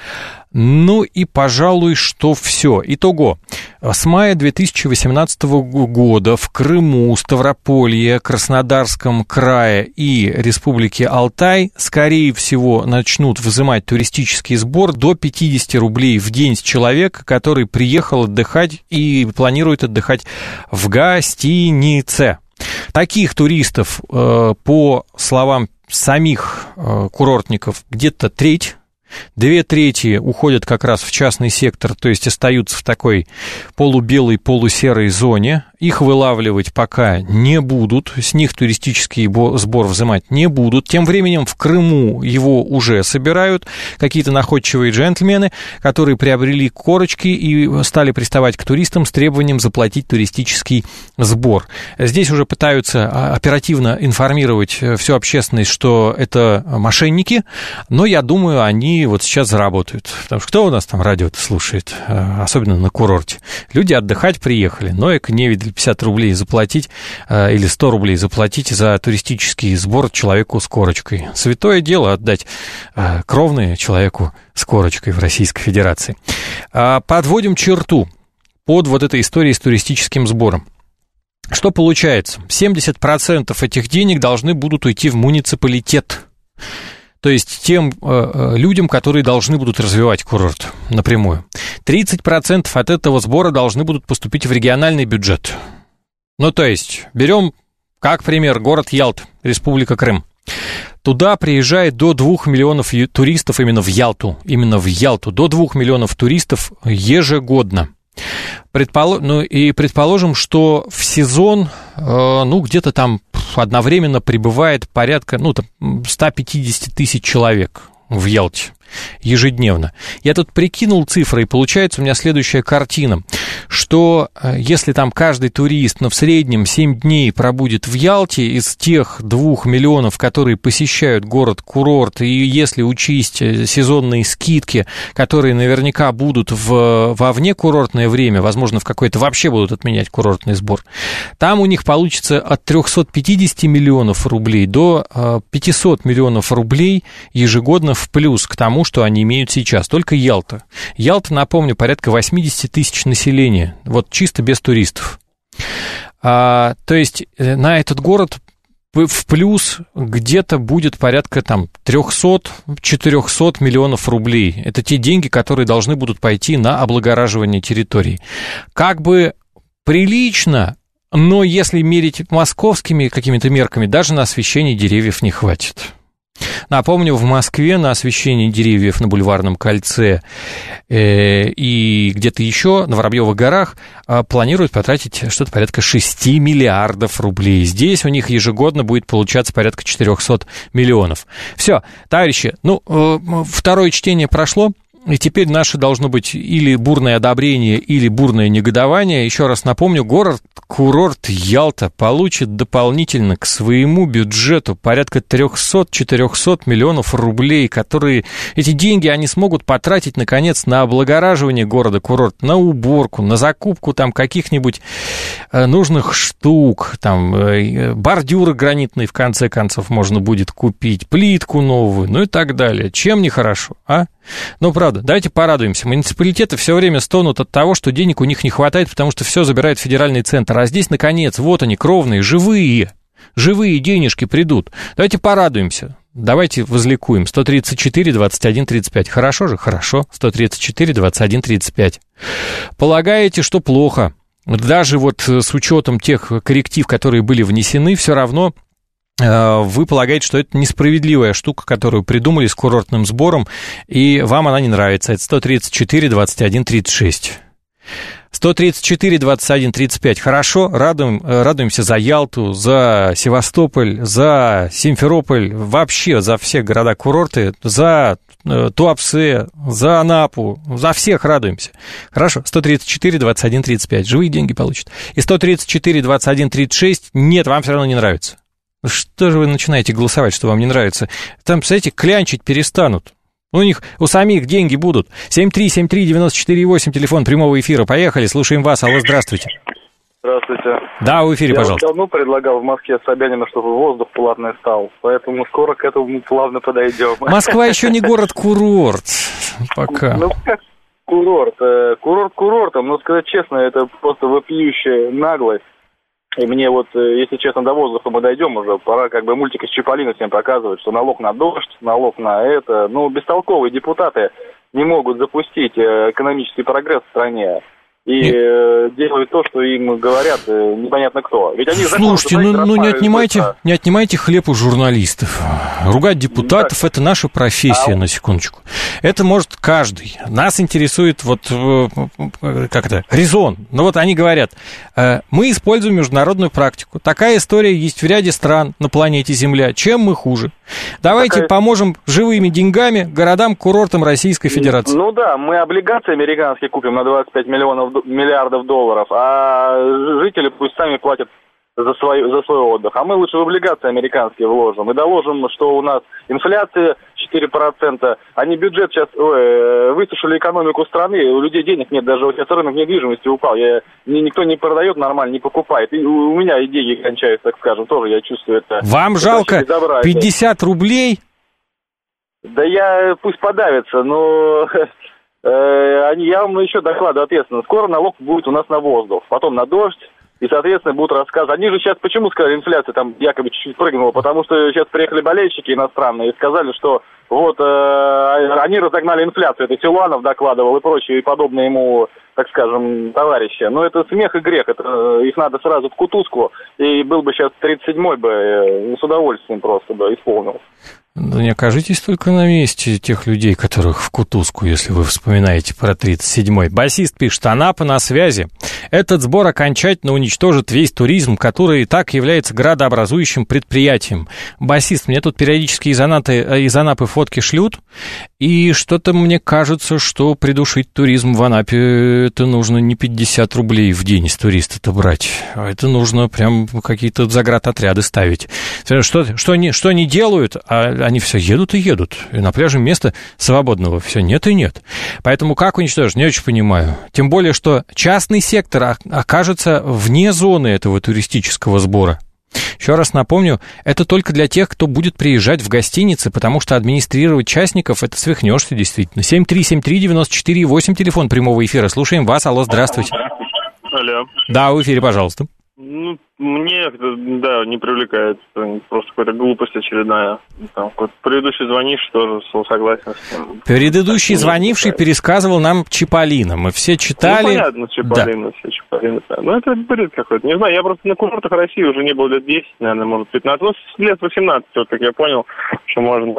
Ну и, пожалуй, что все. Итого. С мая две тысячи восемнадцатого года в Крыму, Ставрополье, Краснодарском крае и Республике Алтай, скорее всего, начнут взимать туристический сбор до пятидесяти рублей в день с человека, который приехал отдыхать и планирует отдыхать в гостинице. Таких туристов, по словам самих курортников, где-то треть. Две трети уходят как раз в частный сектор, то есть остаются в такой полубелой, полусерой зоне. Их вылавливать пока не будут, с них туристический сбор взимать не будут. Тем временем в Крыму его уже собирают какие-то находчивые джентльмены, которые приобрели корочки и стали приставать к туристам с требованием заплатить туристический сбор. Здесь уже пытаются оперативно информировать всю общественность, что это мошенники, но я думаю, они вот сейчас заработают. Потому что кто у нас там радио-то слушает, особенно на курорте? Люди отдыхать приехали, но эко не видели пятьдесят рублей заплатить или сто рублей заплатить за туристический сбор человеку с корочкой. Святое дело отдать кровное человеку с корочкой в Российской Федерации. Подводим черту под вот этой историей с туристическим сбором. Что получается? семьдесят процентов этих денег должны будут уйти в муниципалитет. То есть тем э, людям, которые должны будут развивать курорт напрямую. тридцать процентов от этого сбора должны будут поступить в региональный бюджет. Ну, то есть, берем, как пример, город Ялта, Республика Крым. Туда приезжает до двух миллионов туристов именно в Ялту. Именно в Ялту. До двух миллионов туристов ежегодно. Предполож... Ну, и предположим, что в сезон, э, ну, где-то там одновременно прибывает порядка, ну, там, сто пятьдесят тысяч человек. в Ялте ежедневно. Я тут прикинул цифры, и получается у меня следующая картина, что если там каждый турист, ну, в среднем семь дней пробудет в Ялте, из тех двух миллионов, которые посещают город-курорт, и если учесть сезонные скидки, которые наверняка будут в, во внекурортное время, возможно, в какое-то вообще будут отменять курортный сбор, там у них получится от триста пятьдесят миллионов рублей до пятьсот миллионов рублей ежегодно в плюс к тому, что они имеют сейчас. Только Ялта. Ялта, напомню, порядка восемьдесят тысяч населения. Вот чисто без туристов. А, то есть на этот город в плюс где-то будет порядка там триста-четыреста миллионов рублей. Это те деньги, которые должны будут пойти на облагораживание территории. Как бы прилично, но если мерить московскими какими-то мерками, даже на освещение деревьев не хватит. Напомню, в Москве на освещение деревьев на Бульварном кольце э, и где-то еще на Воробьевых горах э, планируют потратить что-то порядка шесть миллиардов рублей. Здесь у них ежегодно будет получаться порядка четыреста миллионов. Все, товарищи, ну, э, второе чтение прошло. И теперь наше должно быть или бурное одобрение, или бурное негодование. Еще раз напомню, город-курорт Ялта получит дополнительно к своему бюджету порядка триста-четыреста миллионов рублей, которые, эти деньги они смогут потратить, наконец, на облагораживание города-курорта, на уборку, на закупку там каких-нибудь нужных штук, там бордюры гранитные, в конце концов, можно будет купить, плитку новую, ну и так далее. Чем не хорошо, а? Ну, правда, давайте порадуемся. Муниципалитеты все время стонут от того, что денег у них не хватает, потому что все забирает федеральный центр. А здесь, наконец, вот они, кровные, живые, живые денежки придут. Давайте порадуемся. Давайте возликуем. сто тридцать четыре двадцать один тридцать пять. Хорошо же? Хорошо. сто тридцать четыре двадцать один тридцать пять. Полагаете, что плохо? Даже вот с учетом тех корректив, которые были внесены, все равно вы полагаете, что это несправедливая штука, которую придумали с курортным сбором, и вам она не нравится. Это сто тридцать четыре двадцать один тридцать шесть. сто тридцать четыре двадцать один тридцать пять. Хорошо, радуем, радуемся за Ялту, за Севастополь, за Симферополь, вообще за все города-курорты, за Туапсе, за Анапу, за всех радуемся. Хорошо, сто тридцать четыре двадцать один тридцать пять. Живые деньги получат. И сто тридцать четыре двадцать один тридцать шесть. Нет, вам все равно не нравится. Что же вы начинаете голосовать, что вам не нравится? Там, представляете, клянчить перестанут. У них, у самих деньги будут. семь три семь три девять четыре восемь, телефон прямого эфира. Поехали, слушаем вас. Алло, здравствуйте. Здравствуйте. Да, в эфире, Я пожалуйста. Я давно предлагал в Москве Собянину, чтобы воздух платный стал. Поэтому скоро к этому плавно подойдем. Москва еще не город-курорт пока. Ну, как курорт? Курорт курортом, но сказать честно, это просто вопиющая наглость. И мне вот, если честно, до воздуха мы дойдем уже, пора как бы мультик из Чиполлино всем показывать, что налог на дождь, налог на это. Ну, бестолковые депутаты не могут запустить экономический прогресс в стране. И Нет. делают то, что им говорят непонятно кто. Ведь они Слушайте, ну, ну не, отнимайте, не отнимайте хлеб у журналистов. Ругать депутатов – это наша профессия, а... на секундочку. Это может каждый. Нас интересует вот, как это, резон. Ну вот они говорят, мы используем международную практику. Такая история есть в ряде стран на планете Земля. Чем мы хуже? Давайте Такая... поможем живыми деньгами городам-курортам Российской Федерации. Ну да, мы облигации американские купим на двадцать пять миллионов миллиардов долларов, а жители пусть сами платят за свой, за свой отдых. А мы лучше в облигации американские вложим и доложим, что у нас инфляция четыре процента, они бюджет сейчас ой, высушили экономику страны, у людей денег нет, даже вот сейчас рынок недвижимости упал, я, никто не продает нормально, не покупает. И у, у меня и деньги кончаются, так скажем, тоже я чувствую это. Вам это жалко пятьдесят рублей? Да я пусть подавится, но... Они, я вам еще докладываю ответственно. Скоро налог будет у нас на воздух, потом на дождь, и, соответственно, будут рассказы. Они же сейчас, почему сказали, инфляция там якобы чуть-чуть прыгнула? Потому что сейчас приехали болельщики иностранные и сказали, что вот э, они разогнали инфляцию. Это Силуанов докладывал и прочие, и подобные ему, так скажем, товарищи. Но это смех и грех. Это, их надо сразу в кутузку, и был бы сейчас тридцать седьмой бы, э, с удовольствием просто бы исполнил. Да не окажитесь только на месте тех людей, которых в кутузку, если вы вспоминаете про тридцать седьмой. Басист пишет: Анапа на связи. Этот сбор окончательно уничтожит весь туризм, который и так является градообразующим предприятием. Басист, мне тут периодически из Анапы, из Анапы фотки шлют, и что-то мне кажется, что придушить туризм в Анапе это нужно не пятьдесят рублей в день из туриста-то брать. Это нужно прям какие-то заградотряды ставить. Что, что, они, что они делают? А они все едут и едут. И на пляже места свободного все нет и нет. Поэтому как уничтожить, не очень понимаю. Тем более, что частный сектор окажется вне зоны этого туристического сбора. Еще раз напомню, это только для тех, кто будет приезжать в гостиницы, потому что администрировать частников — это свихнешься действительно. семь три семь три девяносто четыре восемь, телефон прямого эфира. Слушаем вас. Алло, здравствуйте. Алло. Да, в эфире, пожалуйста. Ну, мне, да, не привлекает. Просто какая-то глупость очередная. Там, предыдущий звонивший тоже согласен с ним. Предыдущий звонивший пересказывал нам Чиполлино. Мы все читали... Ну, понятно, Чиполлино, да. Все Чиполино. Ну, это бред какой-то. Не знаю, я просто на курортах России уже не был лет десять, наверное, может, пятнадцать. Ну, лет восемнадцать, вот как я понял, что можно...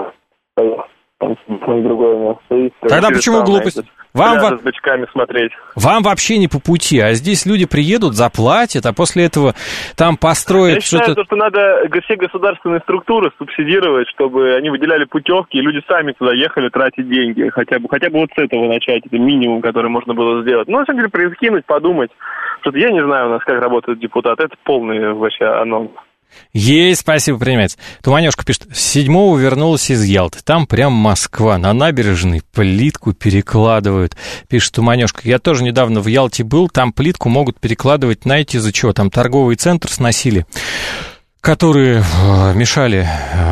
Другое место. Тогда почему глупость? Вам, во... с бычками смотреть. Вам вообще не по пути, а здесь люди приедут, заплатят, а после этого там построят Я что-то... считаю, что надо все государственные структуры субсидировать, чтобы они выделяли путевки, и люди сами туда ехали тратить деньги. Хотя бы, хотя бы вот с этого начать, это минимум, который можно было сделать. Ну, на самом деле, прикинуть, подумать. Что-то я не знаю у нас, как работают депутаты. Это полный вообще анонс. Есть, спасибо, принимается. Туманёшка пишет: с седьмого вернулась из Ялты. Там прям Москва. На набережной плитку перекладывают. Пишет Туманёшка. Я тоже недавно в Ялте был. Там плитку могут перекладывать, знаете, из-за чего? Там торговый центр сносили, которые мешали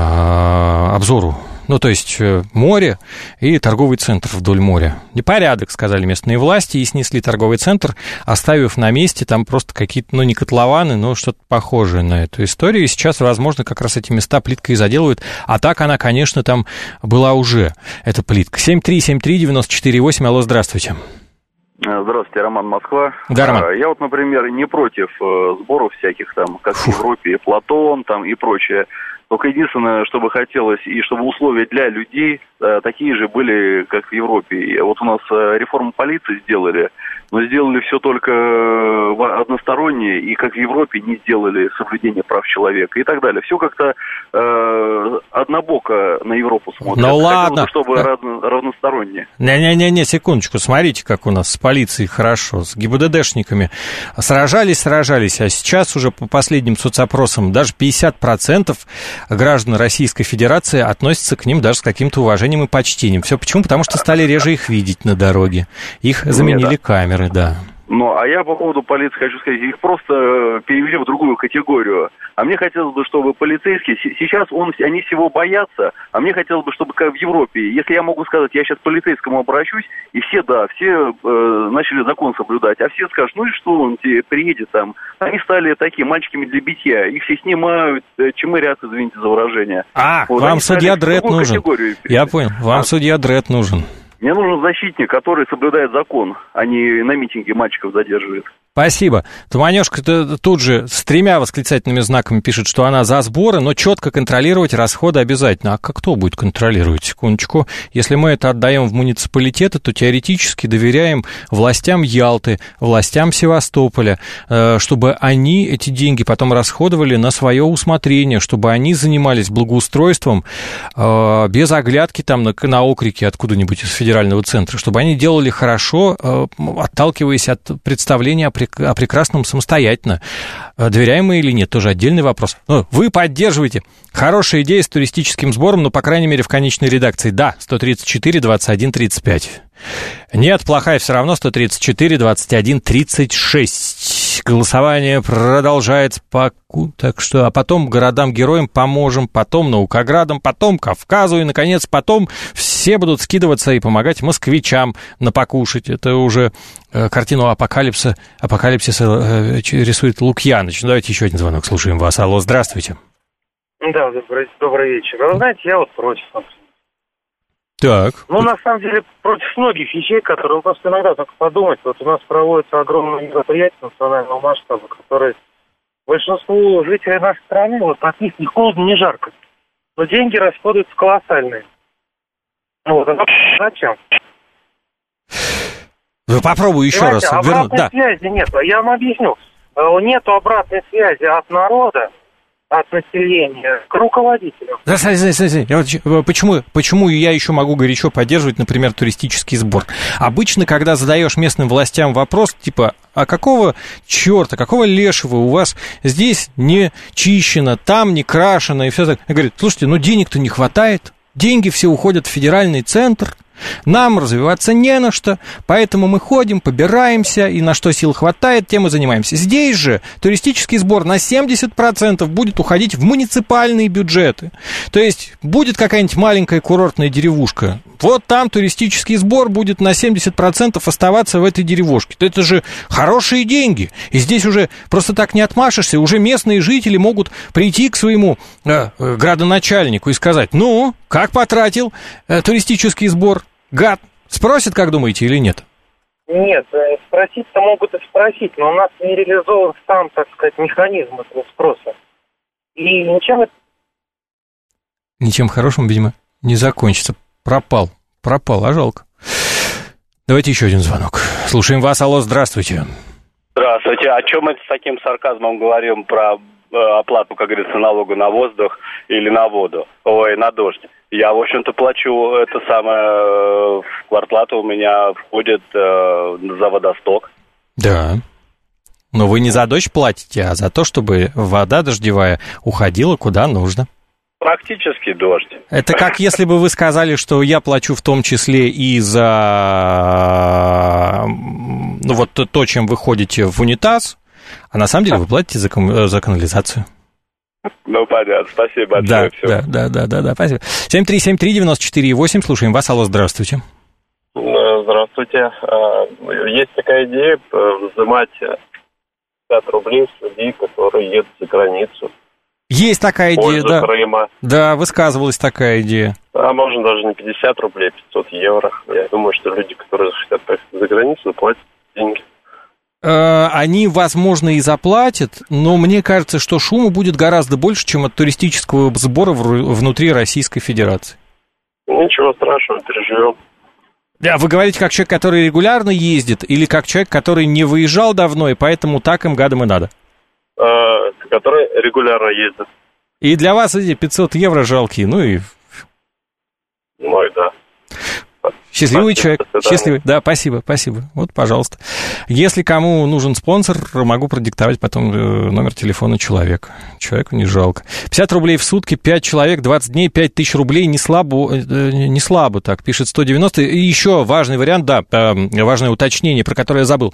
обзору. Ну, то есть море и торговый центр вдоль моря. Непорядок, сказали местные власти, и снесли торговый центр, оставив на месте там просто какие-то, ну, не котлованы, но что-то похожее на эту историю. И сейчас, возможно, как раз эти места плиткой заделывают. А так она, конечно, там была уже, эта плитка. семь три семь три девяносто четыре восемь. Алло, здравствуйте. Здравствуйте, Роман, Москва. Да, Роман. Я вот, например, не против сборов всяких там, как Фу. в Европе, Платон там и прочее. Только единственное, что бы хотелось, и чтобы условия для людей э, такие же были, как в Европе. И вот у нас э, реформу полиции сделали, но сделали все только э, одностороннее, и как в Европе не сделали соблюдение прав человека и так далее. Все как-то э, однобоко на Европу смотрят. Ну ладно. Хотелось, чтобы равно, равносторонне. Не-не-не, секундочку, смотрите, как у нас с полицией хорошо, с ГИБДДшниками. Сражались, сражались, а сейчас уже по последним соцопросам даже пятьдесят процентов граждан Российской Федерации относятся к ним даже с каким-то уважением и почтением. Все почему? Потому что стали реже их видеть на дороге. Их заменили Нет, камеры, да. Ну, а я по поводу полиции хочу сказать, их просто перевели в другую категорию. А мне хотелось бы, чтобы полицейские, сейчас он, они всего боятся, а мне хотелось бы, чтобы как в Европе, если я могу сказать, я сейчас к полицейскому обращусь, и все, да, все э, начали закон соблюдать, а все скажут, ну и что, он тебе приедет там. Они стали такими мальчиками для битья, их все снимают, чмырят, извините за выражение. А, вот, вам судья Дред нужен. Я понял, вам а? судья Дред нужен. Мне нужен защитник, который соблюдает закон, а не на митинге мальчиков задерживает. Спасибо. Туманёшка тут же с тремя восклицательными знаками пишет, что она за сборы, но четко контролировать расходы обязательно. А кто будет контролировать? Секундочку. Если мы это отдаем в муниципалитеты, то теоретически доверяем властям Ялты, властям Севастополя, чтобы они эти деньги потом расходовали на свое усмотрение, чтобы они занимались благоустройством без оглядки там на, на окрики откуда-нибудь из федерального центра, чтобы они делали хорошо, отталкиваясь от представления о о прекрасном самостоятельно. Доверяем мы или нет, тоже отдельный вопрос. Ну, вы поддерживаете. Хорошая идея с туристическим сбором, но, по крайней мере, в конечной редакции. Да, сто тридцать четыре двадцать один тридцать пять. Нет, плохая все равно, сто тридцать четыре двадцать один тридцать шесть. Голосование продолжается, так что, а потом городам-героям поможем, потом наукоградам, потом Кавказу, и, наконец, потом все будут скидываться и помогать москвичам на покушать. Это уже картину апокалипсиса, апокалипсиса рисует Лукьяныч. Ну, давайте еще один звонок, слушаем вас. Алло, здравствуйте. Да, добрый, добрый вечер. Вы знаете, я вот против, например. Так. Ну, на самом деле, против многих вещей, которые, ну, просто иногда только подумать. Вот у нас проводятся огромные мероприятия национального масштаба, которые большинству жителей нашей страны, вот от них ни холодно, ни жарко. но деньги расходуются колоссальные. Вот, а зачем? Вы попробуй еще Понимаете, раз вернуть. Обратной Да. связи нет. Я вам объясню. Нету обратной связи от народа, от населения к руководителям. Да, смотри, смотри, смотри. Я вот почему, почему я еще могу горячо поддерживать, например, туристический сбор? Обычно, когда задаешь местным властям вопрос, типа, а какого черта, какого лешего у вас здесь не чищено, там не крашено и все так. Я говорю, слушайте, ну денег-то не хватает, деньги все уходят в федеральный центр, нам развиваться не на что, поэтому мы ходим, побираемся, и на что сил хватает, тем и занимаемся. Здесь же туристический сбор на семьдесят процентов будет уходить в муниципальные бюджеты. То есть будет какая-нибудь маленькая курортная деревушка, вот там туристический сбор будет на семьдесят процентов оставаться в этой деревушке. Это же хорошие деньги, и здесь уже просто так не отмашешься, уже местные жители могут прийти к своему э, градоначальнику и сказать, ну, как потратил э, туристический сбор? Гад. Спросит, как думаете, или нет? Нет, спросить-то могут и спросить, но у нас не реализован сам, так сказать, механизм этого спроса. И ничем это... Ничем хорошим, видимо, не закончится. Пропал. Пропал, а жалко. Давайте еще один звонок. Слушаем вас. Алло, здравствуйте. Здравствуйте. О чем мы с таким сарказмом говорим про э, оплату, как говорится, налога на воздух или на воду? Ой, на дождь. Я, в общем-то, плачу это самое, в квартплату у меня входит э, за водосток. Да. Но вы не за дождь платите, а за то, чтобы вода дождевая уходила куда нужно. Практически дождь. Это как если бы вы сказали, что я плачу в том числе и за ну, вот то, чем вы ходите в унитаз, а на самом деле вы платите за, ком... за канализацию. Ну, понятно. Спасибо большое. Да, да, да, да, да, спасибо. семь три семь три девяносто четыре восемь, слушаем вас. Алло, здравствуйте. Здравствуйте. Есть такая идея взимать пятьдесят рублей с людей, которые едут за границу. Есть такая идея, да. Крыма. Да, высказывалась такая идея. А можно даже не пятьдесят рублей, пятьсот евро. Я думаю, что люди, которые хотят поехать за границу, платят деньги. Они, возможно, и заплатят, но мне кажется, что шума будет гораздо больше, чем от туристического сбора внутри Российской Федерации. Ничего страшного, переживем. Да, вы говорите, как человек, который регулярно ездит, или как человек, который не выезжал давно, и поэтому так им гадом и надо? А, который регулярно ездит. И для вас эти пятьсот евро жалкие, ну и... Ну и да. Счастливый спасибо, человек, счастливый. Да, спасибо, спасибо. Вот, пожалуйста. Если кому нужен спонсор, могу продиктовать потом номер телефона человека. Человеку не жалко. пятьдесят рублей в сутки, пять человек, двадцать дней, пять тысяч рублей. Не слабо, не слабо так, пишет сто девяносто. И еще важный вариант, да, важное уточнение, про которое я забыл.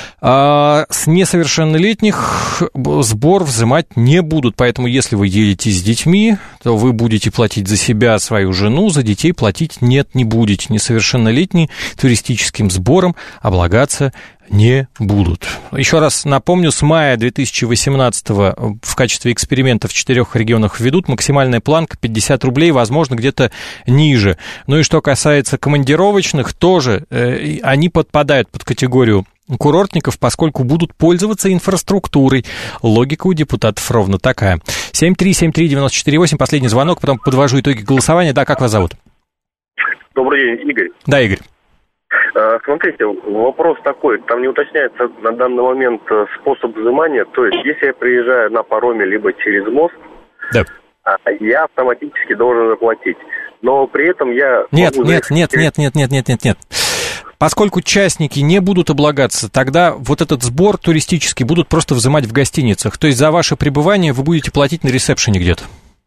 С несовершеннолетних сбор взимать не будут, поэтому если вы едете с детьми, то вы будете платить за себя, свою жену, за детей платить нет, не будете. Несовершеннолетние туристическим сбором облагаться не будут. Еще раз напомню, с мая две тысячи восемнадцатого в качестве эксперимента в четырех регионах введут. Максимальная планка пятьдесят рублей, возможно, где-то ниже. Ну и что касается командировочных, тоже э, они подпадают под категорию курортников, поскольку будут пользоваться инфраструктурой. Логика у депутатов ровно такая. семь три семь три девяносто четыре восемь, последний звонок, потом подвожу итоги голосования. Да, как вас зовут? Добрый день, Игорь. Да, Игорь. А, смотрите, вопрос такой, там не уточняется на данный момент способ взимания, то есть если я приезжаю на пароме либо через мост, да. я автоматически должен заплатить, но при этом я... Нет, нет, нет, нет, нет, нет, нет, нет, нет. Поскольку частники не будут облагаться, тогда вот этот сбор туристический будут просто взимать в гостиницах, то есть за ваше пребывание вы будете платить на ресепшене где-то.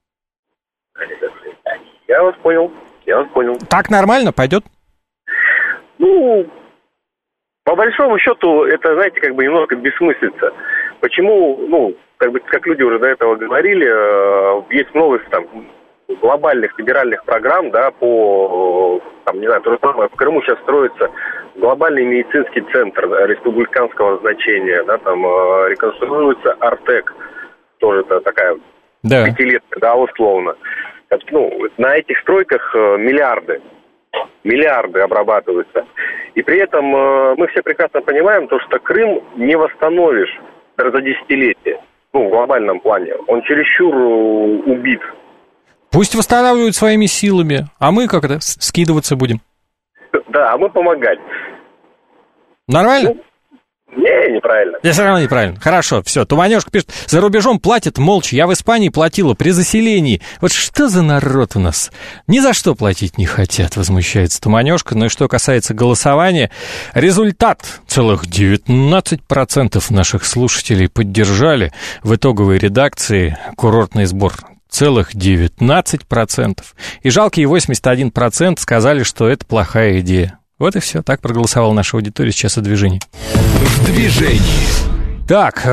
Я вас понял. Я вас понял. Так нормально? Пойдет? Ну, по большому счету, это, знаете, как бы немного бессмыслица. Почему, ну, как бы, как люди уже до этого говорили, есть много там глобальных федеральных программ, да, по, там, не знаю, то же самое, в Крыму сейчас строится глобальный медицинский центр республиканского значения, да, там реконструируется Артек, тоже это такая да. пятилетка, да, условно. Ну, на этих стройках миллиарды, миллиарды обрабатываются. И при этом мы все прекрасно понимаем, то, что Крым не восстановишь даже за десятилетие, ну, в глобальном плане. Он чересчур убит. Пусть восстанавливают своими силами, а мы как-то скидываться будем. Да, а мы помогать. Нормально? Ну, не, неправильно. Я все равно неправильно. Хорошо, все. Туманёшка пишет, за рубежом платят молча. Я в Испании платила при заселении. Вот что за народ у нас? Ни за что платить не хотят, возмущается Туманёшка. Ну и что касается голосования, результат. Целых девятнадцать процентов наших слушателей поддержали в итоговой редакции курортный сбор. Целых девятнадцать процентов. И жалкие восемьдесят один процент сказали, что это плохая идея. Вот и все. Так проголосовала наша аудитория сейчас о движении. В движении. Так,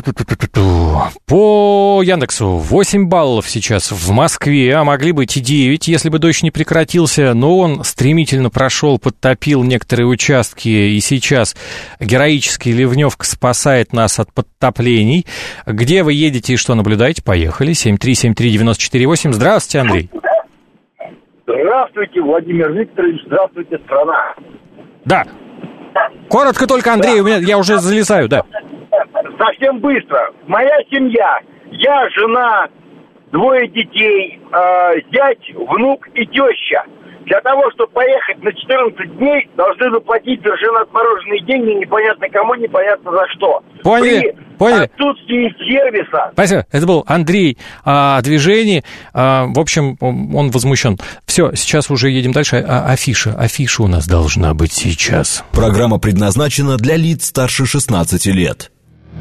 по Яндексу восемь баллов сейчас в Москве, а могли быть и девять, если бы дождь не прекратился, но он стремительно прошел, подтопил некоторые участки, и сейчас героический Ливневка спасает нас от подтоплений. Где вы едете и что наблюдаете? Поехали. семь три семь три девять четыре восемь. Здравствуйте, Андрей. Здравствуйте, Владимир Викторович. Здравствуйте, страна. Да. Коротко только, Андрей, да. У меня, я уже залезаю, да. Совсем быстро. Моя семья. Я, жена, двое детей, э, зять, внук и теща. Для того, чтобы поехать на четырнадцать дней, должны заплатить совершенно отмороженные деньги, непонятно кому, непонятно за что. Поняли, При поняли. отсутствии сервиса. Спасибо. Это был Андрей о движении. А, в общем, он возмущен. Все, сейчас уже едем дальше. А, афиша. Афиша у нас должна быть сейчас. Программа предназначена для лиц старше шестнадцати лет.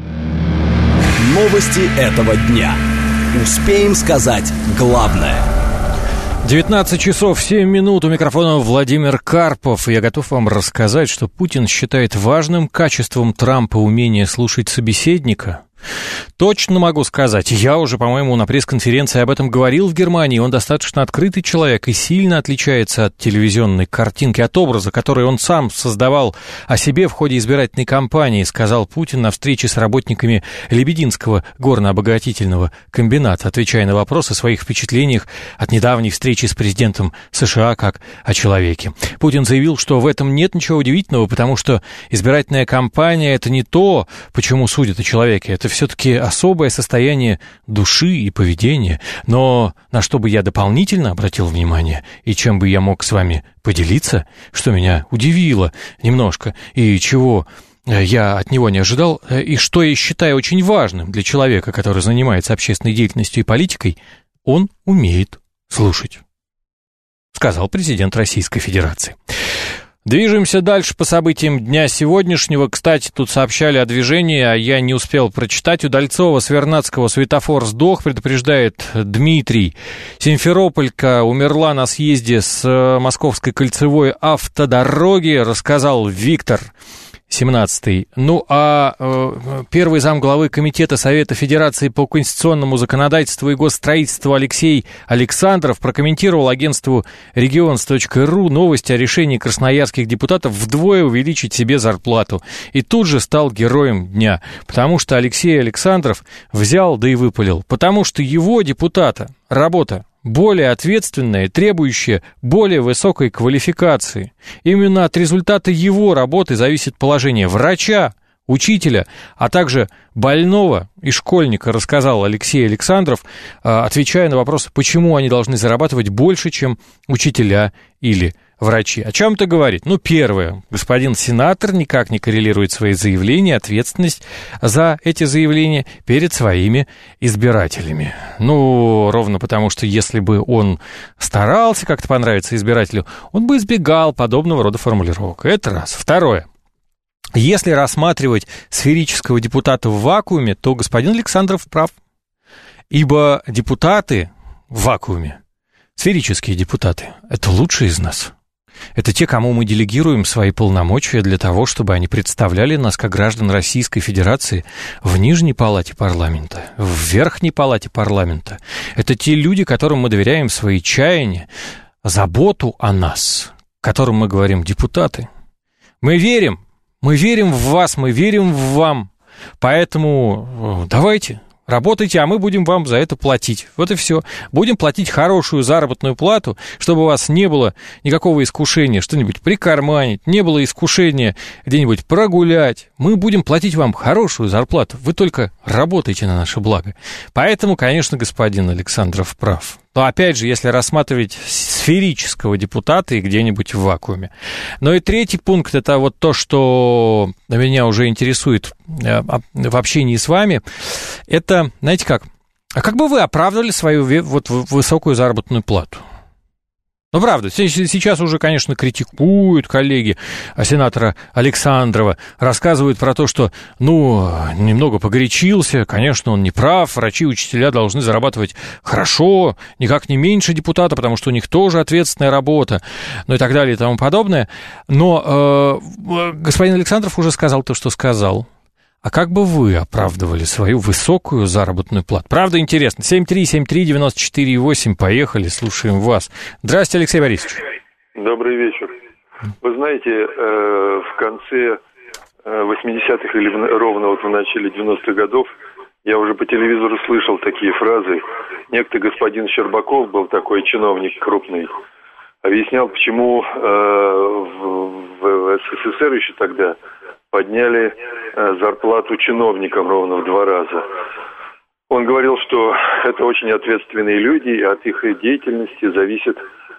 Новости этого дня. Успеем сказать главное. девятнадцать часов семь минут. У микрофона Владимир Карпов. Я готов вам рассказать, что Путин считает важным качеством Трампа умение слушать собеседника. Точно могу сказать, я уже, по-моему, на пресс-конференции об этом говорил в Германии. Он достаточно открытый человек и сильно отличается от телевизионной картинки, от образа, который он сам создавал о себе в ходе избирательной кампании, сказал Путин на встрече с работниками Лебединского горно-обогатительного комбината, отвечая на вопросы о своих впечатлениях от недавней встречи с президентом США как о человеке. Путин заявил, что в этом нет ничего удивительного, потому что избирательная кампания – это не то, почему судят о человеке, это все-таки особое состояние души и поведения. Но на что бы я дополнительно обратил внимание, и чем бы я мог с вами поделиться, что меня удивило немножко, и чего я от него не ожидал, и что я считаю очень важным для человека, который занимается общественной деятельностью и политикой, он умеет слушать, сказал президент Российской Федерации. Движемся дальше по событиям дня сегодняшнего. Кстати, тут сообщали о движении, а я не успел прочитать. У Дальцова с Вернадского светофор сдох, предупреждает Дмитрий. Симферополька умерла на съезде с Московской кольцевой автодороги, рассказал Виктор. семнадцатый. Ну, а э, первый замглавы Комитета Совета Федерации по конституционному законодательству и госстроительству Алексей Александров прокомментировал агентству регионс точка ру новости о решении красноярских депутатов вдвое увеличить себе зарплату. И тут же стал героем дня, потому что Алексей Александров взял да и выпалил. Потому что его, депутата, работа более ответственная, требующая более высокой квалификации. Именно от результата его работы зависит положение врача, учителя, а также больного и школьника, рассказал Алексей Александров, отвечая на вопрос, почему они должны зарабатывать больше, чем учителя или врачи. О чем это говорит? Ну, первое, господин сенатор никак не коррелирует свои заявления, ответственность за эти заявления перед своими избирателями. Ну, ровно потому, что если бы он старался как-то понравиться избирателю, он бы избегал подобного рода формулировок. Это раз. Второе. Если рассматривать сферического депутата в вакууме, то господин Александров прав. Ибо депутаты в вакууме, сферические депутаты, это лучшие из нас. Это те, кому мы делегируем свои полномочия для того, чтобы они представляли нас как граждан Российской Федерации в нижней палате парламента, в верхней палате парламента. Это те люди, которым мы доверяем свои чаяния, заботу о нас, которым мы говорим депутаты. Мы верим, мы верим в вас, мы верим в вам, поэтому давайте... Работайте, а мы будем вам за это платить. Вот и все. Будем платить хорошую заработную плату, чтобы у вас не было никакого искушения что-нибудь прикарманить, не было искушения где-нибудь прогулять. Мы будем платить вам хорошую зарплату. Вы только работайте на наше благо. Поэтому, конечно, господин Александров прав. Но, опять же, если рассматривать сферического депутата и где-нибудь в вакууме. Ну и третий пункт, это вот то, что меня уже интересует в общении с вами, это, знаете как, а как бы вы оправдывали свою вот высокую заработную плату? Ну, правда, сейчас уже, конечно, критикуют коллеги сенатора Александрова, рассказывают про то, что, ну, немного погорячился, конечно, он не прав, врачи и учителя должны зарабатывать хорошо, никак не меньше депутата, потому что у них тоже ответственная работа, ну и так далее и тому подобное. Но э, господин Александров уже сказал то, что сказал. А как бы вы оправдывали свою высокую заработную плату? Правда, интересно. семь три семь три девять четыре восемь. Поехали, слушаем вас. Здравствуйте, Алексей Борисович. Добрый вечер. Вы знаете, в конце восьмидесятых или ровно вот в начале девяностых годов я уже по телевизору слышал такие фразы. Некто господин Щербаков, был такой чиновник крупный, объяснял, почему в СССР еще тогда подняли зарплату чиновникам ровно в два раза. Он говорил, что это очень ответственные люди, и от их деятельности зависит,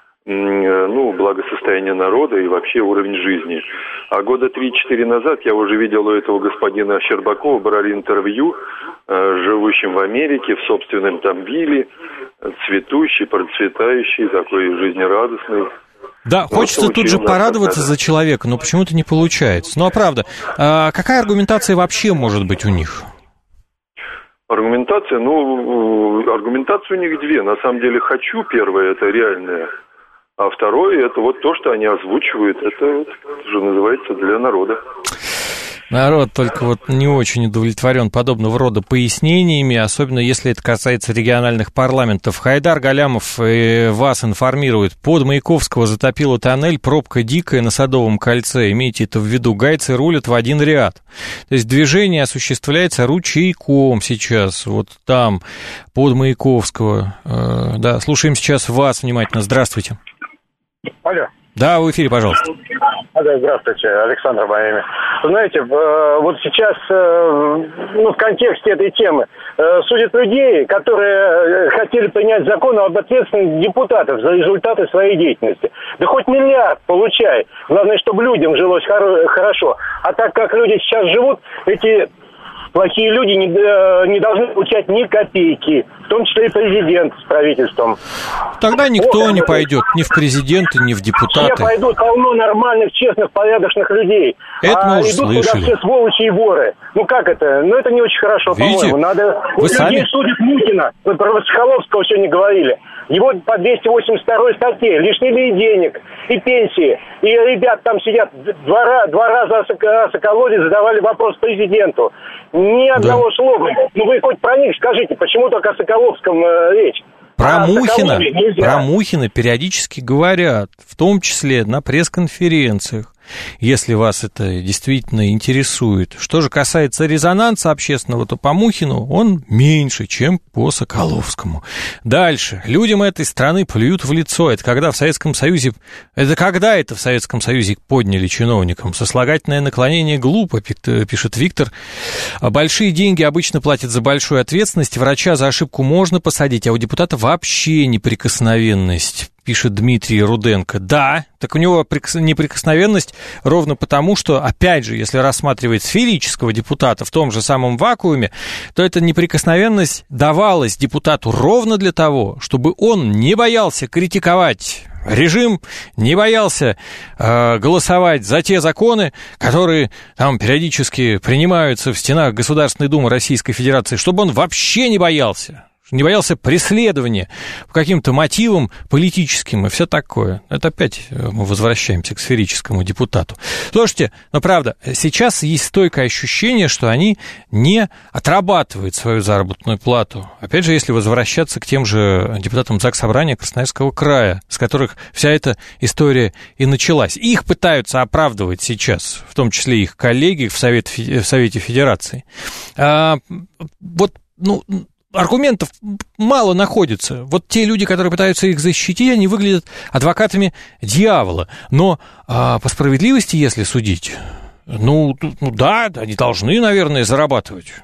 ну, благосостояние народа и вообще уровень жизни. А года три-четыре назад я уже видел у этого господина Щербакова, брали интервью, живущим в Америке, в собственном там вилле, цветущий, процветающий, такой жизнерадостный. Да, ну, хочется тут же порадоваться за человека, но почему-то не получается. Ну, а правда, а какая аргументация вообще может быть у них? Аргументация, ну, аргументация у них две. На самом деле, хочу, первое, это реальное. А второе, это вот то, что они озвучивают, это же называется для народа. Народ только вот не очень удовлетворен подобного рода пояснениями, особенно если это касается региональных парламентов. Хайдар Галямов вас информирует. Под Маяковского затопило тоннель, пробка дикая на Садовом кольце. Имейте это в виду. Гайцы рулят в один ряд. То есть движение осуществляется ручейком сейчас. Вот там, под Маяковского. Да, слушаем сейчас вас внимательно. Здравствуйте. Алло. Да, в эфире, пожалуйста. А, да, здравствуйте, Александр мое имя. Знаете, вот сейчас, ну, в контексте этой темы, судят людей, которые хотели принять закон об ответственности депутатов за результаты своей деятельности. Да хоть миллиард получай. Главное, чтобы людям жилось хорошо. А так как люди сейчас живут, эти плохие люди не, не должны получать ни копейки, в том числе и президент с правительством. Тогда никто вот, не пойдет ни в президенты, ни в депутаты. Все пойдут, полно нормальных, честных, порядочных людей. Это а мы уже идут слышали. туда все сволочи и воры. Ну как это? Ну это не очень хорошо, Видите? по-моему. Надо... Вы вот сами... людей судит Мутина. Вы про Соколовского сегодня говорили. Его по двести восемьдесят второй статье лишили и денег, и пенсии. И ребят там сидят, два, два раза о Соколове задавали вопрос президенту. Ни одного да. слова. Ну вы хоть про них скажите, почему только о Соколовском э, речь? Про а Мухина, про Мухина периодически говорят, в том числе на пресс-конференциях, если вас это действительно интересует. Что же касается резонанса общественного, то по Мухину он меньше, чем по Соколовскому. Дальше. Людям этой страны плюют в лицо. Это когда в Советском Союзе... Это когда это в Советском Союзе подняли чиновникам? Сослагательное наклонение глупо, пишет Виктор. Большие деньги обычно платят за большую ответственность. Врача за ошибку можно посадить, а у депутата вообще неприкосновенность. Пишет Дмитрий Руденко. Да, так у него неприкосновенность ровно потому, что, опять же, если рассматривать сферического депутата в том же самом вакууме, то эта неприкосновенность давалась депутату ровно для того, чтобы он не боялся критиковать режим, не боялся э, голосовать за те законы, которые там периодически принимаются в стенах Государственной Думы Российской Федерации, чтобы он вообще не боялся. Не боялся преследования по каким-то мотивам политическим и все такое. Это опять мы возвращаемся к сферическому депутату. Слушайте, но правда, сейчас есть стойкое ощущение, что они не отрабатывают свою заработную плату. Опять же, если возвращаться к тем же депутатам Заксобрания Красноярского края, с которых вся эта история и началась. Их пытаются оправдывать сейчас, в том числе их коллеги в Совете, в Совете Федерации. А, вот, ну... Аргументов мало находится. Вот те люди, которые пытаются их защитить, они выглядят адвокатами дьявола. Но а, по справедливости, если судить, ну, ну да, они должны, наверное, зарабатывать.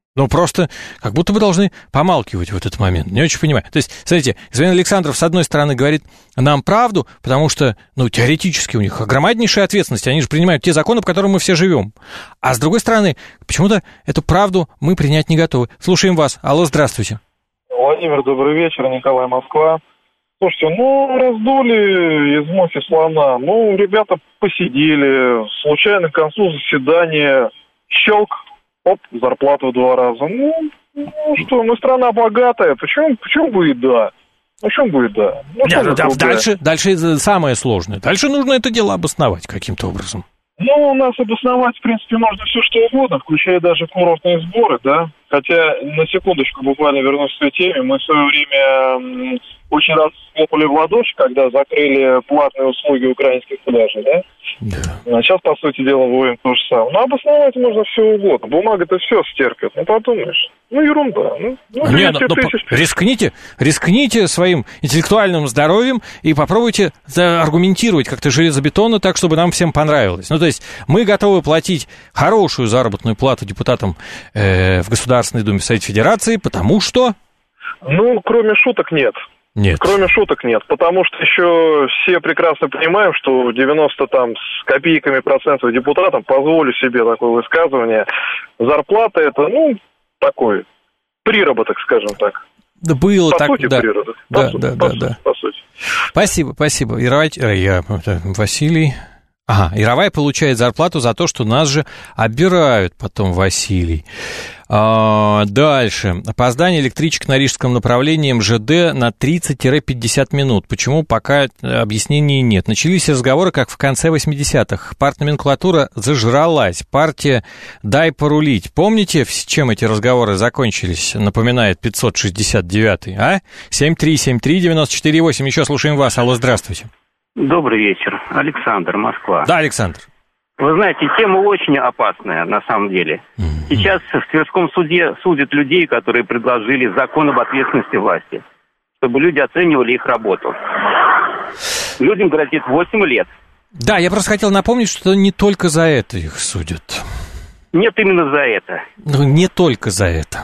Ну, просто как будто бы должны помалкивать в этот момент. Не очень понимаю. То есть, смотрите, господин Александров, с одной стороны, говорит нам правду, потому что, ну, теоретически у них громаднейшая ответственность. Они же принимают те законы, по которым мы все живем. А с другой стороны, почему-то эту правду мы принять не готовы. Слушаем вас. Алло, здравствуйте. Владимир, добрый вечер. Николай, Москва. Слушайте, ну, раздули из мухи слона. Ну, ребята посидели. Случайно к концу заседания щелк. Оп, зарплата в два раза. Ну, ну что, мы страна богатая. Почему, почему будет да? Почему будет да? Ну, да, да, дальше, дальше самое сложное. Дальше нужно это дело обосновать каким-то образом. Ну, у нас обосновать, в принципе, можно все что угодно, включая даже курортные сборы, да. Хотя, на секундочку, буквально вернусь к той теме, мы в свое время очень раз хлопали в ладоши, когда закрыли платные услуги украинских пляжей, да? Да. А сейчас, по сути дела, вводим то же самое. Ну, обосновать можно все угодно. Бумага-то все стерпит. Ну, подумаешь. Ну, ерунда. Ну, ну, Нет, ну, тысяч... рискните, рискните своим интеллектуальным здоровьем и попробуйте аргументировать как-то железобетонно так, чтобы нам всем понравилось. Ну, то есть мы готовы платить хорошую заработную плату депутатам э, в Государственной Думе Совета Федерации, потому что... Ну, кроме шуток, нет. Нет. Кроме шуток нет, потому что еще все прекрасно понимаем, что девяносто там с копейками процентов депутатам, позволю себе такое высказывание, зарплата это, ну, такой приработок, скажем так. Да было по так, сути, да. приработок. Да, по, да, сути, да, по, да. Сути, по сути. Спасибо, спасибо. Яровай, я, Василий... Ага, Яровай получает зарплату за то, что нас же обирают потом, Василий. А, дальше. Опоздание электричек на рижском направлении эм жэ дэ на тридцать-пятьдесят минут. Почему, пока объяснений нет. Начались разговоры, как в конце восьмидесятых. Партноменклатура зажралась. Партия «Дай порулить». Помните, чем эти разговоры закончились? Напоминает пятьсот шестьдесят девятый, а? семь три семь три девять четыре восемь. Еще слушаем вас. Алло, здравствуйте. Добрый вечер. Александр, Москва. Да, Александр. Вы знаете, тема очень опасная, на самом деле. Mm-hmm. Сейчас в Тверском суде судят людей, которые предложили закон об ответственности власти, чтобы люди оценивали их работу. Людям грозит восемь лет. Да, я просто хотел напомнить, что не только за это их судят. Нет, именно за это. Ну, не только за это.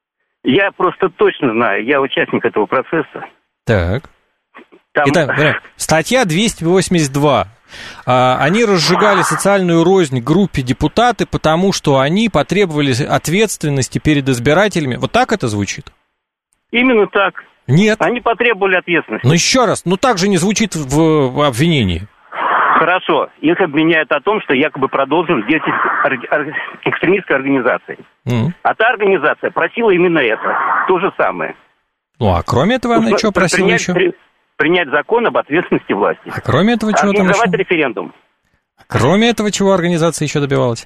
Я просто точно знаю, я участник этого процесса. Так. Там... Итак, статья двести восемьдесят два. Они разжигали социальную рознь группе депутаты, потому что они потребовали ответственности перед избирателями. Вот так это звучит? Именно так. Нет. Они потребовали ответственности. Ну еще раз, ну так же не звучит в, в обвинении. Хорошо. Их обвиняют о том, что якобы продолжим деятельность экстремистской организации. Mm. А та организация просила именно это. То же самое. Ну а кроме этого она что просила принять, еще? При... Принять закон об ответственности власти. А кроме этого чего там еще? Организовать референдум. А кроме этого чего организация еще добивалась?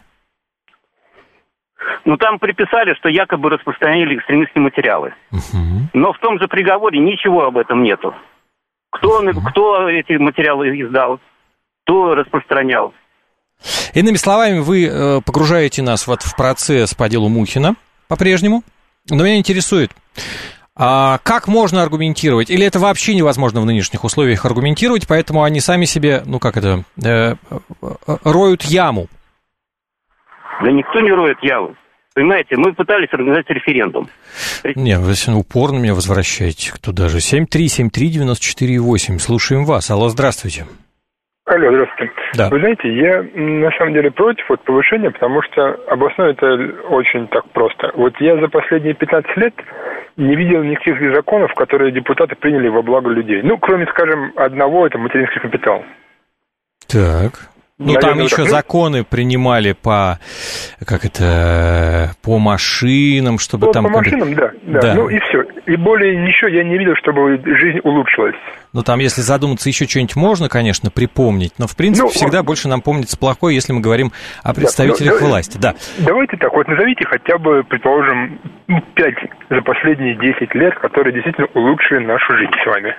Ну, там приписали, что якобы распространяли экстремистские материалы. Uh-huh. Но в том же приговоре ничего об этом нету. Кто, uh-huh. кто эти материалы издал, кто распространял. Иными словами, вы э, погружаете нас вот в процесс по делу Мухина по-прежнему. Но меня интересует... А как можно аргументировать? Или это вообще невозможно в нынешних условиях аргументировать, поэтому они сами себе, ну как это, э, роют яму? Да никто не роет яму. Понимаете, мы пытались организовать референдум. Не, вы упорно меня возвращаете туда же. семь три семь три девять четыре восемь. Слушаем вас. Алло, здравствуйте. Алло, здравствуйте. Да. Вы знаете, я на самом деле против вот повышения, потому что обосновать это очень так просто. Вот я за последние пятнадцать лет не видел никаких законов, которые депутаты приняли во благо людей. Ну, кроме, скажем, одного, это материнский капитал. Так. Ну, наверное, там еще так, законы принимали по, как это, по машинам, чтобы по, там... По машинам, да, да, да. Ну, и все. И более ничего я не видел, чтобы жизнь улучшилась. Ну, там, если задуматься, еще что-нибудь можно, конечно, припомнить, но, в принципе, ну, всегда вот... больше нам помнится плохое, если мы говорим о представителях да, ну, власти, да. Давайте так, вот назовите хотя бы, предположим, пять за последние десять лет, которые действительно улучшили нашу жизнь с вами.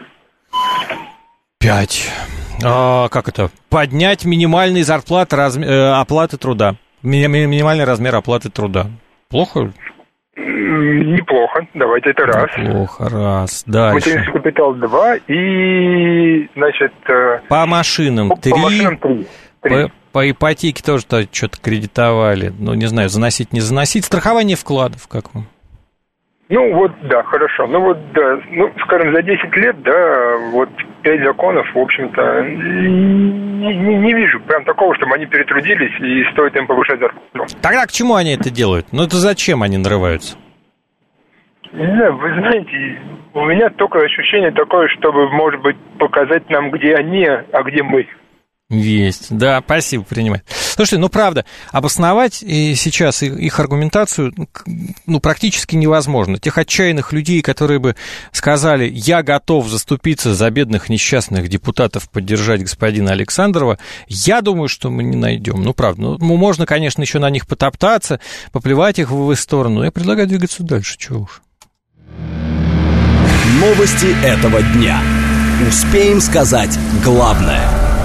Пять. А, как это? Поднять минимальный зарплат, разм... э, оплаты труда. Ми- минимальный размер оплаты труда. Плохо? Неплохо. Давайте это раз. Неплохо, раз. Дальше. Материнский капитал два и, значит... По машинам три. По машинам три. По, по ипотеке тоже что-то кредитовали. Ну, не знаю, заносить, не заносить. Страхование вкладов, как вам? Ну, вот, да, хорошо. Ну, вот, да, ну, скажем, за десять лет, да, вот, пять законов, в общем-то, не, не, не вижу прям такого, чтобы они перетрудились и стоит им повышать зарплату. Тогда к чему они это делают? Ну, это зачем они нарываются? Не знаю, вы знаете, у меня только ощущение такое, чтобы, может быть, показать нам, где они, а где мы. Есть, да, спасибо, принимаю. Слушайте, ну, правда, обосновать сейчас их аргументацию, ну, практически невозможно. Тех отчаянных людей, которые бы сказали, я готов заступиться за бедных несчастных депутатов, поддержать господина Александрова, я думаю, что мы не найдем. Ну, правда, ну, можно, конечно, еще на них потоптаться, поплевать их в их сторону, но я предлагаю двигаться дальше, чего уж. Новости этого дня. Успеем сказать главное.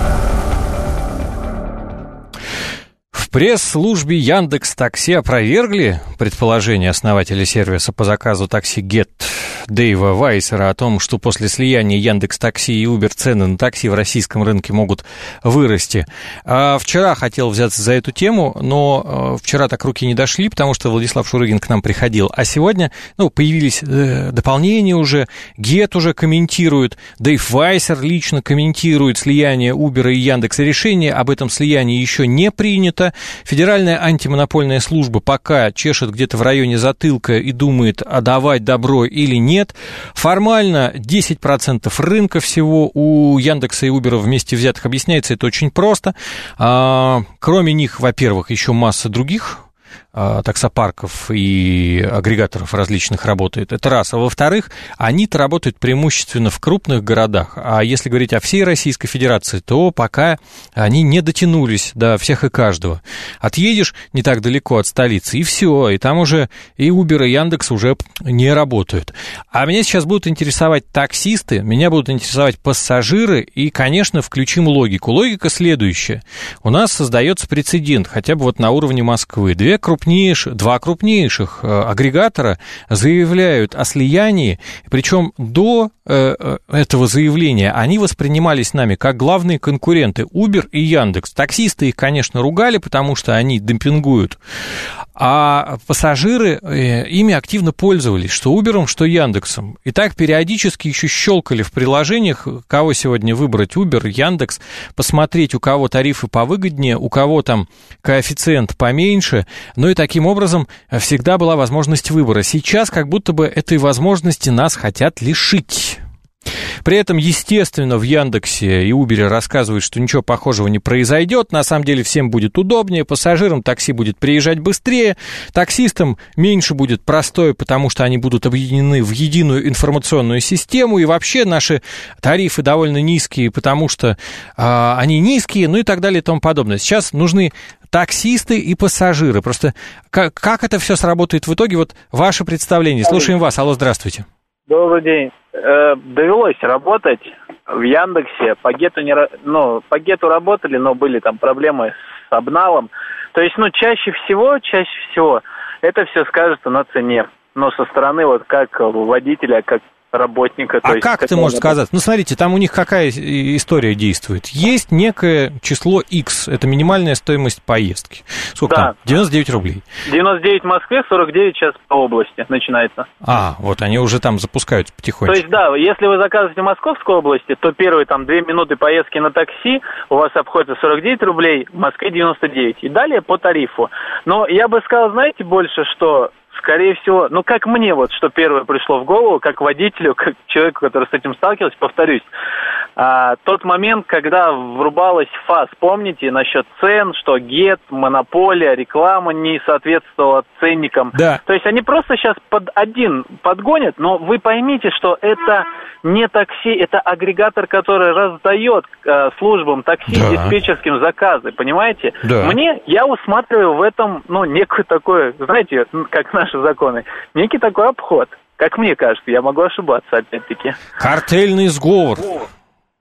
В пресс-службе Яндекс.Такси опровергли предположение основателя сервиса по заказу такси Get Дэйва Вайсера о том, что после слияния Яндекс.Такси и Uber цены на такси в российском рынке могут вырасти. А вчера хотел взяться за эту тему, но вчера так руки не дошли, потому что Владислав Шурыгин к нам приходил. А сегодня, ну, появились э, дополнения уже, Get уже комментирует, Дэйв Вайсер лично комментирует слияние Uber и Яндекса. Решение об этом слиянии еще не принято. Федеральная антимонопольная служба пока чешет где-то в районе затылка и думает, а давать добро или нет. Формально десять процентов рынка всего у Яндекса и Uber вместе взятых. Объясняется это очень просто. А, кроме них, во-первых, еще масса других таксопарков и агрегаторов различных работает. Это раз. А во-вторых, они-то работают преимущественно в крупных городах. А если говорить о всей Российской Федерации, то пока они не дотянулись до всех и каждого. Отъедешь не так далеко от столицы, и все. И там уже и Uber, и Яндекс уже не работают. А меня сейчас будут интересовать таксисты, меня будут интересовать пассажиры, и, конечно, включим логику. Логика следующая. У нас создается прецедент, хотя бы вот на уровне Москвы. Две крупнейших, два крупнейших агрегатора заявляют о слиянии, причем до этого заявления они воспринимались нами как главные конкуренты Uber и Яндекс. Таксисты их, конечно, ругали, потому что они демпингуют, а пассажиры ими активно пользовались, что Uber'ом, что Яндексом. И так периодически еще щелкали в приложениях, кого сегодня выбрать, Uber, Яндекс, посмотреть, у кого тарифы повыгоднее, у кого там коэффициент поменьше. Ну и таким образом всегда была возможность выбора. Сейчас как будто бы этой возможности нас хотят лишить. При этом, естественно, в Яндексе и Uber рассказывают, что ничего похожего не произойдет. На самом деле всем будет удобнее, пассажирам такси будет приезжать быстрее, таксистам меньше будет простое, потому что они будут объединены в единую информационную систему. И вообще наши тарифы довольно низкие, потому что а, они низкие, ну и так далее и тому подобное. Сейчас нужны таксисты и пассажиры. Просто как, как это все сработает в итоге? Вот ваше представление. Слушаем вас. Алло, здравствуйте. Добрый день. Э, довелось работать в Яндексе. По Гету не, ну, по Гету работали, но были там проблемы с обналом. То есть, ну, чаще всего, чаще всего это все скажется на цене. Но со стороны вот как водителя, как работника. А то есть, как ты можешь сказать? Ну, смотрите, там у них какая история действует? Есть некое число X, это минимальная стоимость поездки. Сколько да. там? девяносто девять рублей. девяносто девять в Москве, сорок девять сейчас по области начинается. А, вот они уже там запускаются потихонечку. То есть, да, если вы заказываете в Московской области, то первые там две минуты поездки на такси у вас обходится сорок девять рублей, в Москве девяносто девять. И далее по тарифу. Но я бы сказал, знаете, больше, что... Скорее всего, ну, как мне вот, что первое пришло в голову, как водителю, как человеку, который с этим сталкивался, повторюсь, а, тот момент, когда врубалась ФАС, помните, насчет цен, что Гет, монополия, реклама не соответствовала ценникам. Да. То есть они просто сейчас под один подгонят, но вы поймите, что это не такси, это агрегатор, который раздает а, службам такси, да. диспетчерским заказы, понимаете? Да. Мне, я усматриваю в этом, ну, некое такое, знаете, как наши законы, некий такой обход. Как мне кажется, я могу ошибаться, опять-таки. Картельный сговор.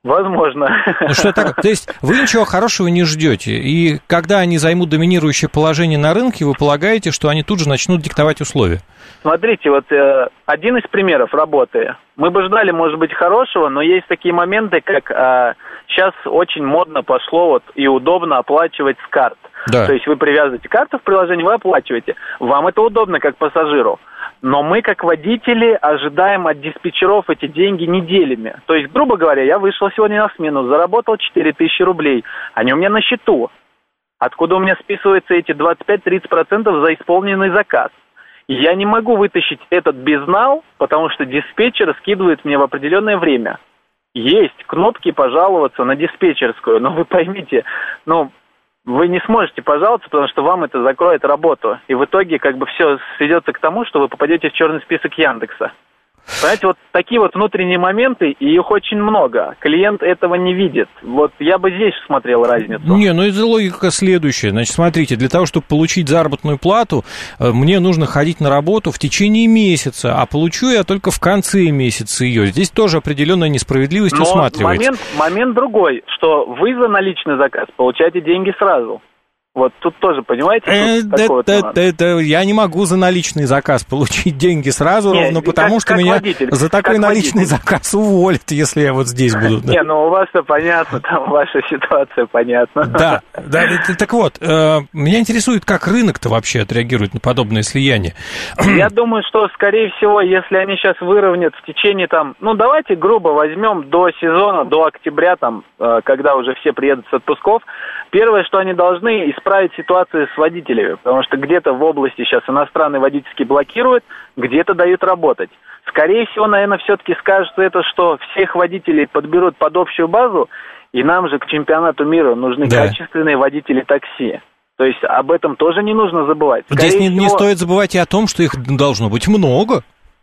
Возможно. Ну, что так? То есть вы ничего хорошего не ждете, и когда они займут доминирующее положение на рынке, вы полагаете, что они тут же начнут диктовать условия? Смотрите, вот э, один из примеров работы. Мы бы ждали, может быть, хорошего, но есть такие моменты, как э, сейчас очень модно пошло вот, и удобно оплачивать с карт. Да. То есть вы привязываете карту в приложении, вы оплачиваете. Вам это удобно, как пассажиру. Но мы, как водители, ожидаем от диспетчеров эти деньги неделями. То есть, грубо говоря, я вышел сегодня на смену, заработал четыре тысячи рублей. Они у меня на счету. Откуда у меня списываются эти двадцать пять - тридцать процентов за исполненный заказ? Я не могу вытащить этот безнал, потому что диспетчер скидывает мне в определенное время. Есть кнопки пожаловаться на диспетчерскую, но вы поймите, ну... Вы не сможете пожаловаться, потому что вам это закроет работу. И в итоге как бы все сведется к тому, что вы попадете в черный список Яндекса. Понимаете, вот такие вот внутренние моменты, и их очень много. Клиент этого не видит. Вот я бы здесь смотрел разницу. Не, ну это логика следующая. Значит, смотрите, для того, чтобы получить заработную плату, мне нужно ходить на работу в течение месяца, а получу я только в конце месяца ее. Здесь тоже определенная несправедливость Но усматривается. Момент, момент другой, что вы за наличный заказ получаете деньги сразу. Вот тут тоже, понимаете, э, это, это, это, я не могу за наличный заказ получить деньги сразу, не, ровно потому, как, что как меня водитель, за такой наличный водитель. заказ уволят, если я вот здесь буду. Да. Не, ну у вас-то понятно, там ваша ситуация понятна. Да, да, так вот, э, меня интересует, как рынок-то вообще отреагирует на подобное слияние. Я думаю, что, скорее всего, если они сейчас выровнят в течение там, ну давайте грубо возьмем до сезона, до октября, там, э, когда уже все приедут с отпусков, первое, что они должны исправить ситуацию с водителями, потому что где-то в области сейчас иностранные водительские блокируют, где-то дают работать. Скорее всего, наверное, все-таки скажется это, что всех водителей подберут под общую базу, и нам же к чемпионату мира нужны да. качественные водители такси. То есть об этом тоже не нужно забывать. Скорее Здесь не, всего... не стоит забывать и о том, что их должно быть много.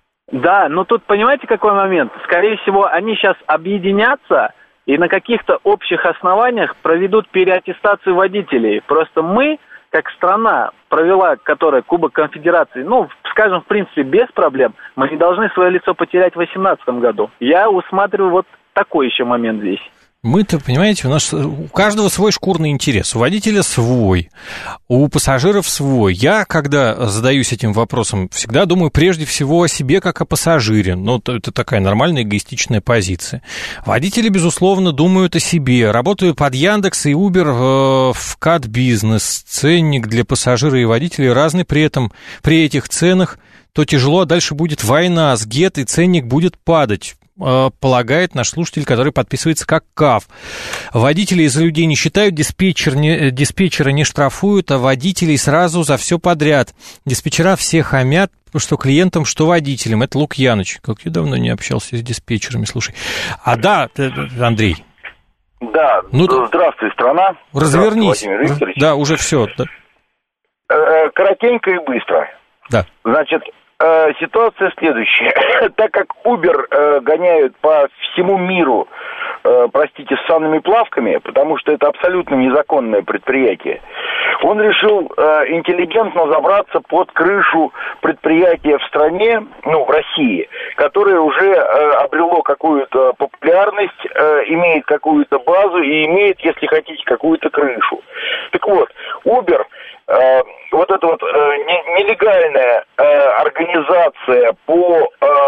Да, но тут понимаете, какой момент? Скорее всего, они сейчас объединятся и на каких-то общих основаниях проведут переаттестацию водителей. Просто мы, как страна, провела, которая Кубок Конфедерации, ну, скажем, в принципе, без проблем, мы не должны свое лицо потерять в две тысячи восемнадцатом году. Я усматриваю вот такой еще момент здесь. Мы-то, понимаете, у нас у каждого свой шкурный интерес, у водителя свой, у пассажиров свой. Я, когда задаюсь этим вопросом, всегда думаю прежде всего о себе, как о пассажире. Ну, это такая нормальная эгоистичная позиция. Водители, безусловно, думают о себе. Работаю под Яндекс и Uber в кат-бизнес. Ценник для пассажира и водителей разный, при этом при этих ценах то тяжело, а дальше будет война с ГЕТ, и ценник будет падать, полагает наш слушатель, который подписывается как КАФ. Водителей из людей не считают, диспетчер не, диспетчера не штрафуют, а водителей сразу за все подряд. Диспетчера все хамят, что клиентам, что водителям. Это Лукьяныч. Как я давно не общался с диспетчерами, слушай. А да, Андрей. Да, ну, здравствуй, страна. Развернись. Здравствуй, да, уже все. Да. Коротенько и быстро. Да. Значит, ситуация следующая. Так как Uber э, гоняют по всему миру, э, простите, с санными плавками, потому что это абсолютно незаконное предприятие, он решил э, интеллигентно забраться под крышу предприятия в стране, ну, в России, которое уже э, обрело какую-то популярность, э, имеет какую-то базу и имеет, если хотите, какую-то крышу. Так вот, Uber... Э, вот эта вот э, не, нелегальная э, организация по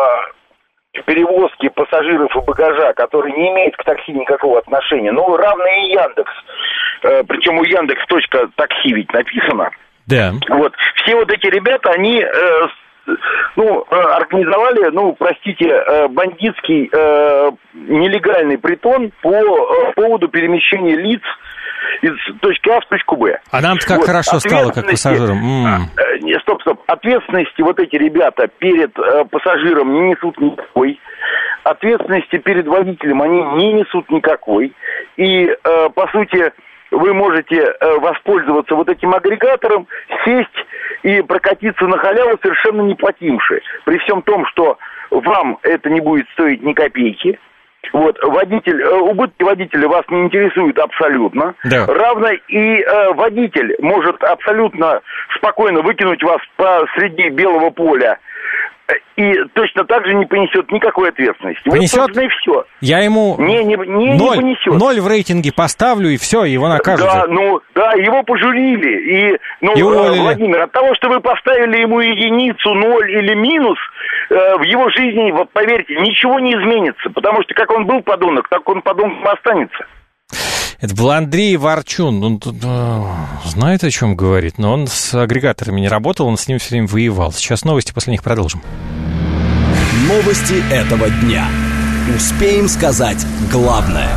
э, перевозке пассажиров и багажа, которая не имеет к такси никакого отношения, ну, равно и Яндекс, э, причем у Яндекс точка такси ведь написано. Да. Вот, все вот эти ребята, они... Э, ну, организовали, ну, простите, бандитский э, нелегальный притон по э, поводу перемещения лиц из точки А в точку Б. А нам-то как вот. Хорошо стало, как пассажирам. М-м. Стоп, стоп. Ответственности вот эти ребята перед э, пассажиром не несут никакой. Ответственности перед водителем они не несут никакой. И, э, по сути, вы можете э, воспользоваться вот этим агрегатором, сесть и прокатиться на халяву, совершенно не плативши. При всем том, что вам это не будет стоить ни копейки. Вот, водитель, э, убытки водителя вас не интересуют абсолютно. Да. Равно и э, водитель может абсолютно спокойно выкинуть вас посреди белого поля и точно так же не понесет никакой ответственности. Понесет? Вот, собственно, и все. Я ему не, не, не, ноль, не понесет. ноль в рейтинге поставлю, и все, его накажут. Да, ну, да, его пожурили. И, ну, И уволили. Владимир, от того, что вы поставили ему единицу, ноль или минус, э, в его жизни, вот, поверьте, ничего не изменится. Потому что как он был подонок, так он подонком останется. Это был Андрей Ворчун. Он тут, э, знает, о чем говорит, но он с агрегаторами не работал, он с ним все время воевал. Сейчас новости, после них продолжим. Новости этого дня. Успеем сказать главное.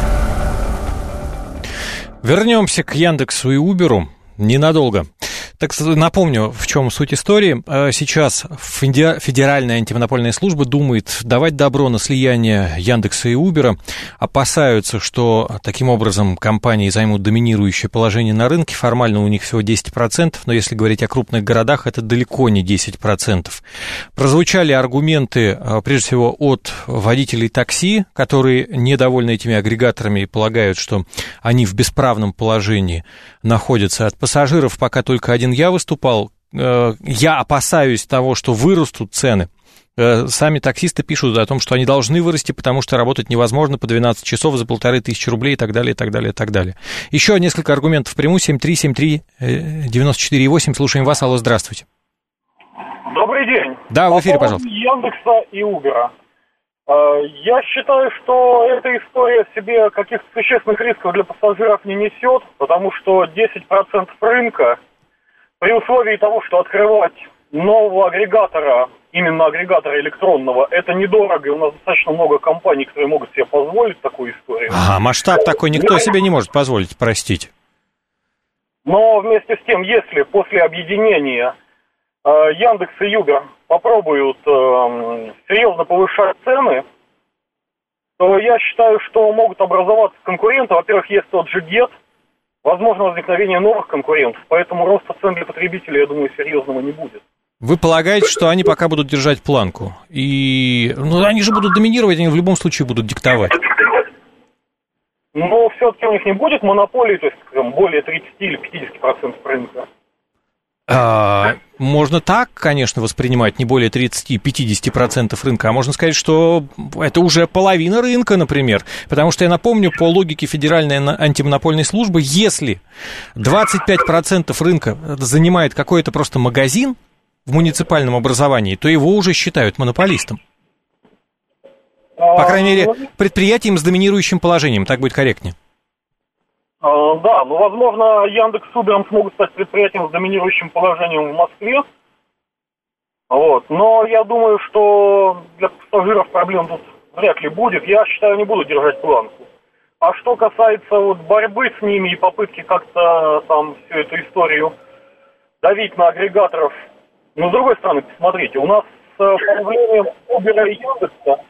Вернемся к Яндексу и Уберу ненадолго. Так напомню, в чем суть истории. Сейчас Федеральная антимонопольная служба думает давать добро на слияние Яндекса и Убера. Опасаются, что таким образом компании займут доминирующее положение на рынке. Формально у них всего десять процентов, но если говорить о крупных городах, это далеко не десять процентов. Прозвучали аргументы, прежде всего, от водителей такси, которые недовольны этими агрегаторами и полагают, что они в бесправном положении находятся. От пассажиров пока только один я выступал. Я опасаюсь того, что вырастут цены. Сами таксисты пишут о том, что они должны вырасти, потому что работать невозможно по двенадцать часов за полторы тысячи рублей и так далее, и так далее, и так далее. Еще несколько аргументов приму. семь три семь три девяносто четыре восемь. Слушаем вас. Алло, здравствуйте. Добрый день. Да, в эфире, пожалуйста. Яндекса и Убера. Я считаю, что эта история в себе каких-то существенных рисков для пассажиров не несет, потому что десять процентов рынка при условии того, что открывать нового агрегатора, именно агрегатора электронного, это недорого, и у нас достаточно много компаний, которые могут себе позволить такую историю. Ага, масштаб такой никто себе не может позволить, простите. Но вместе с тем, если после объединения э, Яндекс и Uber попробуют э, серьезно повышать цены, то я считаю, что могут образоваться конкуренты. Во-первых, есть тот же Get, возможно возникновение новых конкурентов, поэтому роста цен для потребителей, я думаю, серьезного не будет. Вы полагаете, что они пока будут держать планку? И, ну, они же будут доминировать, они в любом случае будут диктовать. Но все-таки у них не будет монополии, то есть там, более тридцать или пятьдесят процентов рынка. А, можно так, конечно, воспринимать не более тридцать-пятьдесят процентов рынка, а можно сказать, что это уже половина рынка, например. Потому что, я напомню, по логике Федеральной антимонопольной службы, если двадцать пять процентов рынка занимает какой-то просто магазин в муниципальном образовании, то его уже считают монополистом. По крайней мере, предприятием с доминирующим положением, так будет корректнее. А, да, ну, возможно, Яндекс с Uber смогут стать предприятием с доминирующим положением в Москве. Вот. Но я думаю, что для пассажиров проблем тут вряд ли будет. Я считаю, не буду держать планку. А что касается вот борьбы с ними и попытки как-то там всю эту историю давить на агрегаторов, ну, с другой стороны, посмотрите, у нас с появлением Uber и Яндекса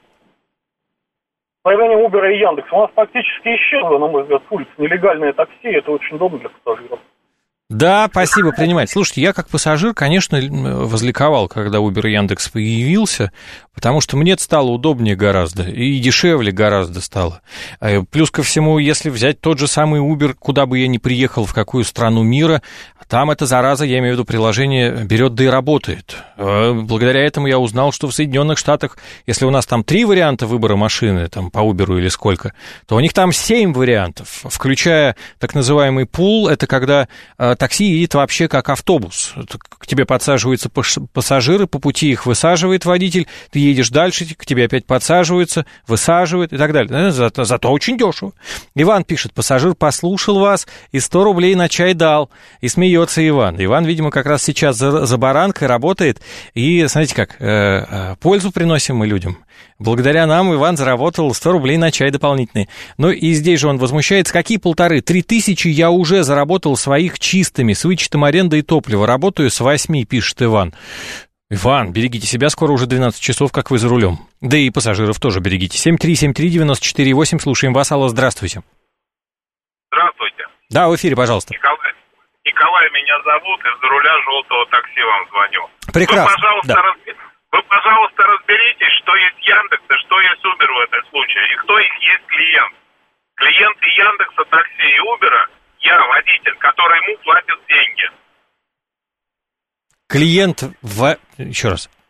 появлением Uber и Яндекса у нас практически исчезло, на мой взгляд, с улиц нелегальное такси, это очень удобно для пассажиров. Да, спасибо, принимать. Слушайте, я как пассажир, конечно, возликовал, когда Uber и Яндекс появился, потому что мне стало удобнее гораздо, и дешевле гораздо стало. Плюс ко всему, если взять тот же самый Uber, куда бы я ни приехал, в какую страну мира, там эта зараза, я имею в виду приложение, берет да и работает. Благодаря этому я узнал, что в Соединенных Штатах, если у нас там три варианта выбора машины, там по Uber или сколько, то у них там семь вариантов, включая так называемый пул, это когда такси едет вообще как автобус. К тебе подсаживаются пассажиры, по пути их высаживает водитель, ты едешь дальше, к тебе опять подсаживаются, высаживают и так далее. Зато, зато очень дешево. Иван пишет, пассажир послушал вас и сто рублей на чай дал. И смеется Иван. Иван, видимо, как раз сейчас за, за баранкой работает. И, смотрите как, э, пользу приносим мы людям. Благодаря нам Иван заработал сто рублей на чай дополнительные. Ну и здесь же он возмущается. Какие полторы? Три тысячи я уже заработал своих чистыми, с вычетом аренды и топлива. Работаю с восьми, пишет Иван. Иван, берегите себя, скоро уже двенадцать часов, как вы за рулем. Да и пассажиров тоже берегите. семь три семь три девяносто четыре восемь, слушаем вас. Алло, здравствуйте. Здравствуйте. Да, в эфире, пожалуйста. Николай, Николай меня зовут, из-за руля желтого такси вам звоню. Прекрасно. Вы, пожалуйста, да. разб... Вы, пожалуйста, разберитесь, что есть Яндекс и что есть Uber в этом случае, и кто их есть клиент. Клиенты Яндекса, такси и Убера, я водитель, который ему платит деньги. Клиент в... Еще раз.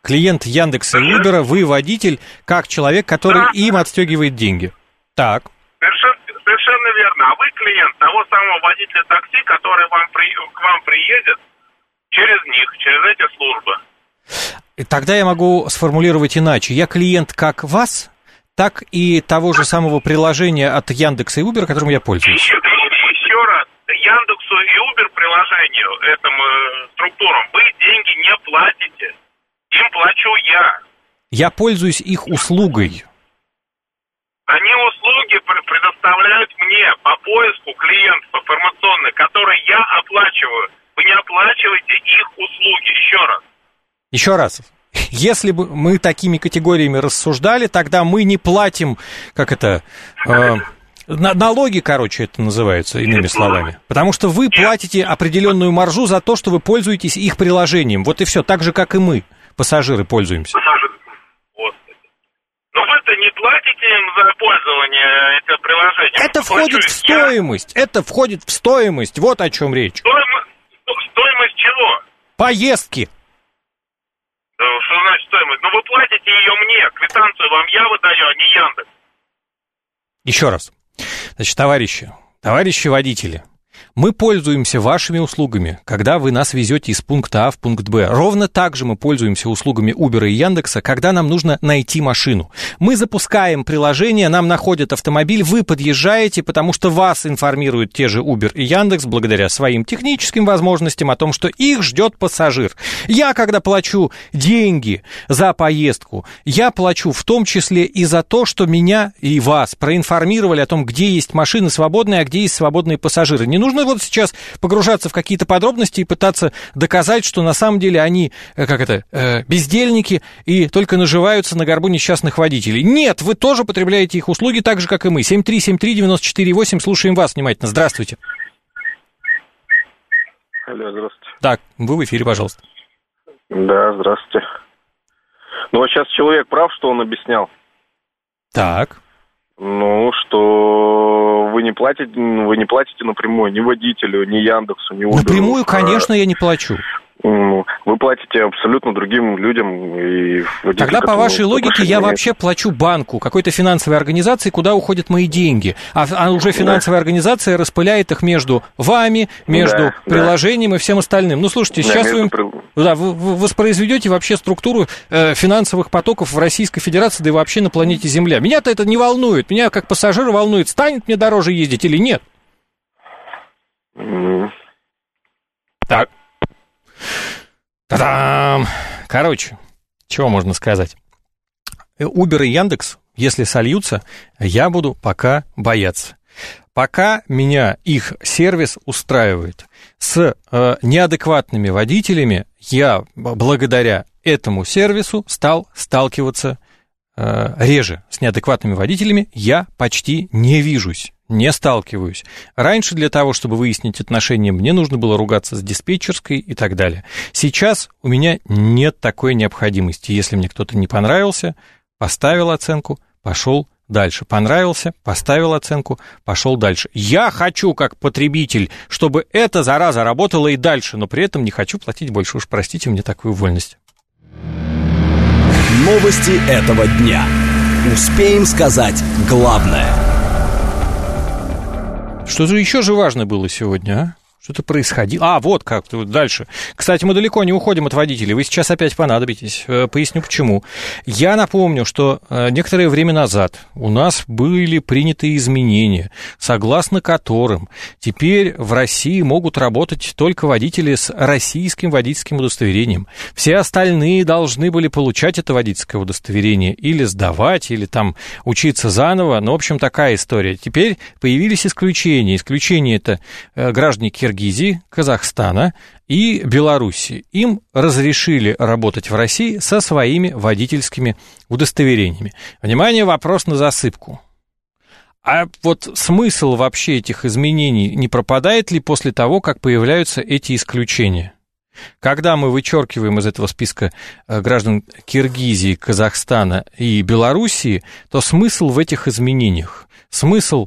Клиент Яндекса и Убера, вы водитель, как человек, который Да. им отстегивает деньги. Так. Совершенно, совершенно верно. А вы клиент того самого водителя такси, который вам при, к вам приедет через них, через эти службы. И тогда я могу сформулировать иначе. Я клиент как вас, так и того же самого приложения от Яндекса и Убера, которым я пользуюсь. Еще, еще раз, Яндексу и Убер приложению, этим э, структурам, вы деньги не платите. Им плачу я. Я пользуюсь их услугой. Они услуги пр- предоставляют мне по поиску клиентов информационных, которые я оплачиваю. Вы не оплачиваете их услуги. Еще раз. Еще раз. Если бы мы такими категориями рассуждали, тогда мы не платим, как это, э, на- налоги, короче, это называется, иными словами. Потому что вы платите определенную маржу за то, что вы пользуетесь их приложением. Вот и все, так же, как и мы, пассажиры, пользуемся. Но вы-то не платите им за пользование этим приложением. Это входит в стоимость, это входит в стоимость, вот о чем речь. Стоимость, стоимость чего? Поездки. Да, что значит стоимость? Ну вы платите ее мне, квитанцию вам я выдаю, а не Яндекс. Еще раз. Значит, товарищи, товарищи водители, мы пользуемся вашими услугами, когда вы нас везете из пункта А в пункт Б. Ровно так же мы пользуемся услугами Uber и Яндекса, когда нам нужно найти машину. Мы запускаем приложение, нам находят автомобиль, вы подъезжаете, потому что вас информируют те же Uber и Яндекс благодаря своим техническим возможностям о том, что их ждет пассажир. Я, когда плачу деньги за поездку, я плачу в том числе и за то, что меня и вас проинформировали о том, где есть машины свободные, а где есть свободные пассажиры. Не нужно вот сейчас погружаться в какие-то подробности и пытаться доказать, что на самом деле они, как это, бездельники и только наживаются на горбу несчастных водителей. Нет, вы тоже потребляете их услуги так же, как и мы. семь три семь три девять четыре восемь, слушаем вас внимательно. Здравствуйте. Алло, здравствуйте. Так, вы в эфире, пожалуйста. Да, здравствуйте. Ну, вот сейчас человек прав, что он объяснял. Так. Ну, что вы не платите, вы не платите напрямую ни водителю, ни Яндексу, ни Uber. Напрямую, конечно, я не плачу. Вы платите абсолютно другим людям. И Тогда, по вашей логике, я вообще плачу банку, какой-то финансовой организации, куда уходят мои деньги. А, а уже финансовая да. организация распыляет их между вами, между да, приложением да. и всем остальным. Ну, слушайте, да, сейчас вы, при... да, вы, вы воспроизведете вообще структуру э, финансовых потоков в Российской Федерации, да и вообще на планете Земля. Меня-то это не волнует. Меня, как пассажира, волнует, станет мне дороже ездить или нет. Mm. Так. Та-дам! Короче, чего можно сказать? Uber и Яндекс, если сольются, я буду пока бояться. Пока меня их сервис устраивает. С э, неадекватными водителями я благодаря этому сервису стал сталкиваться э, реже. С неадекватными водителями я почти не вижусь. Не сталкиваюсь. Раньше для того, чтобы выяснить отношения, мне нужно было ругаться с диспетчерской и так далее. Сейчас у меня нет такой необходимости. Если мне кто-то не понравился, поставил оценку, пошел дальше. Понравился, поставил оценку, пошел дальше. Я хочу, как потребитель, чтобы эта зараза работала и дальше, но при этом не хочу платить больше. Уж простите мне такую вольность. Новости этого дня. Успеем сказать главное. Что же еще же важно было сегодня, а? Что-то происходило. А, вот как дальше. Кстати, мы далеко не уходим от водителей. Вы сейчас опять понадобитесь. Поясню, почему. Я напомню, что некоторое время назад у нас были приняты изменения, согласно которым теперь в России могут работать только водители с российским водительским удостоверением. Все остальные должны были получать это водительское удостоверение или сдавать, или там учиться заново. Ну, в общем, такая история. Теперь появились исключения. Исключения — это граждане Киргизии, Киргизии, Казахстана и Беларуси. Им разрешили работать в России со своими водительскими удостоверениями. Внимание, вопрос на засыпку. А вот смысл вообще этих изменений не пропадает ли после того, как появляются эти исключения? Когда мы вычеркиваем из этого списка граждан Киргизии, Казахстана и Белоруссии, то смысл в этих изменениях? Смысл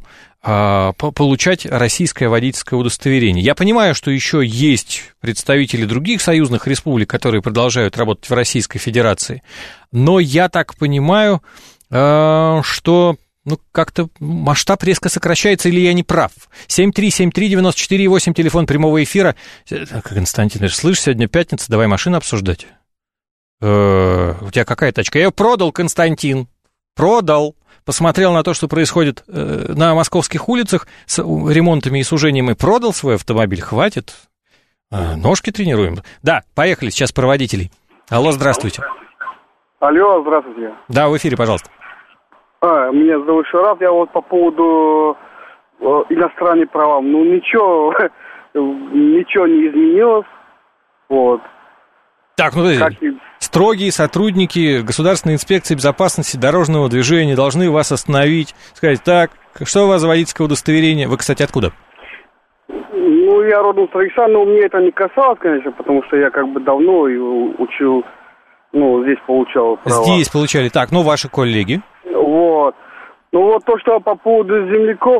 получать российское водительское удостоверение. Я понимаю, что еще есть представители других союзных республик, которые продолжают работать в Российской Федерации, но я так понимаю, что ну, как-то масштаб резко сокращается, или я не прав? семь три семь три девяносто четыре восемь, телефон прямого эфира. Константин, слышь, сегодня пятница, давай машину обсуждать. У тебя какая тачка? Я ее продал, Константин, продал. Посмотрел на то, что происходит на московских улицах с ремонтами и сужением, и продал свой автомобиль. Хватит. Ножки тренируем. Да, поехали, сейчас про водителей. Алло, здравствуйте. Алло, здравствуйте. Да, в эфире, пожалуйста. А, меня зовут Шарап. Я вот по поводу э, иностранных прав. Ну, ничего, ничего не изменилось. Вот. Так, ну, как... строгие сотрудники Государственной инспекции безопасности дорожного движения должны вас остановить, сказать, так, что у вас за водительское удостоверение? Вы, кстати, откуда? Ну, я родом с Рейса, но мне это не касалось, конечно, потому что я как бы давно учил, ну, здесь получал права. Здесь получали. Так, ну, ваши коллеги? Вот. Ну, вот то, что по поводу земляков,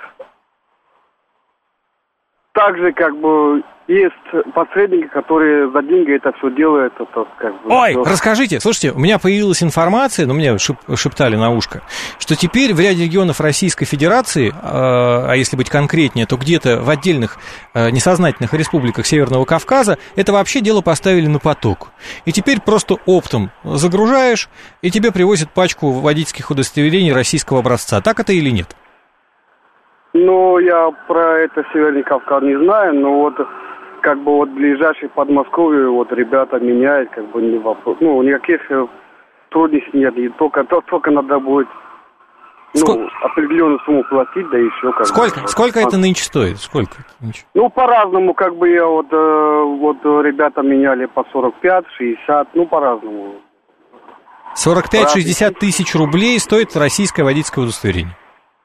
также как бы... Есть посредники, которые за деньги это все делают. Это как бы Ой, все. Расскажите, слушайте, у меня появилась информация, ну, мне шеп, шептали на ушко, что теперь в ряде регионов Российской Федерации, э, а если быть конкретнее, то где-то в отдельных э, несознательных республиках Северного Кавказа это вообще дело поставили на поток. И теперь просто оптом загружаешь, и тебе привозят пачку водительских удостоверений российского образца. Так это или нет? Ну, я про это Северный Кавказ не знаю, но вот как бы вот ближайший Подмосковье, вот ребята меняют, как бы не вопрос. Ну, никаких трудностей нет, и только, только надо будет ну, определенную сумму платить, да и все. Как сколько бы, сколько вот. Это нынче стоит? Сколько? Ну, по-разному, как бы я вот, вот ребята меняли по сорок пять, шестьдесят, ну, по-разному. сорок пять-шестьдесят тысяч рублей стоит российское водительское удостоверение.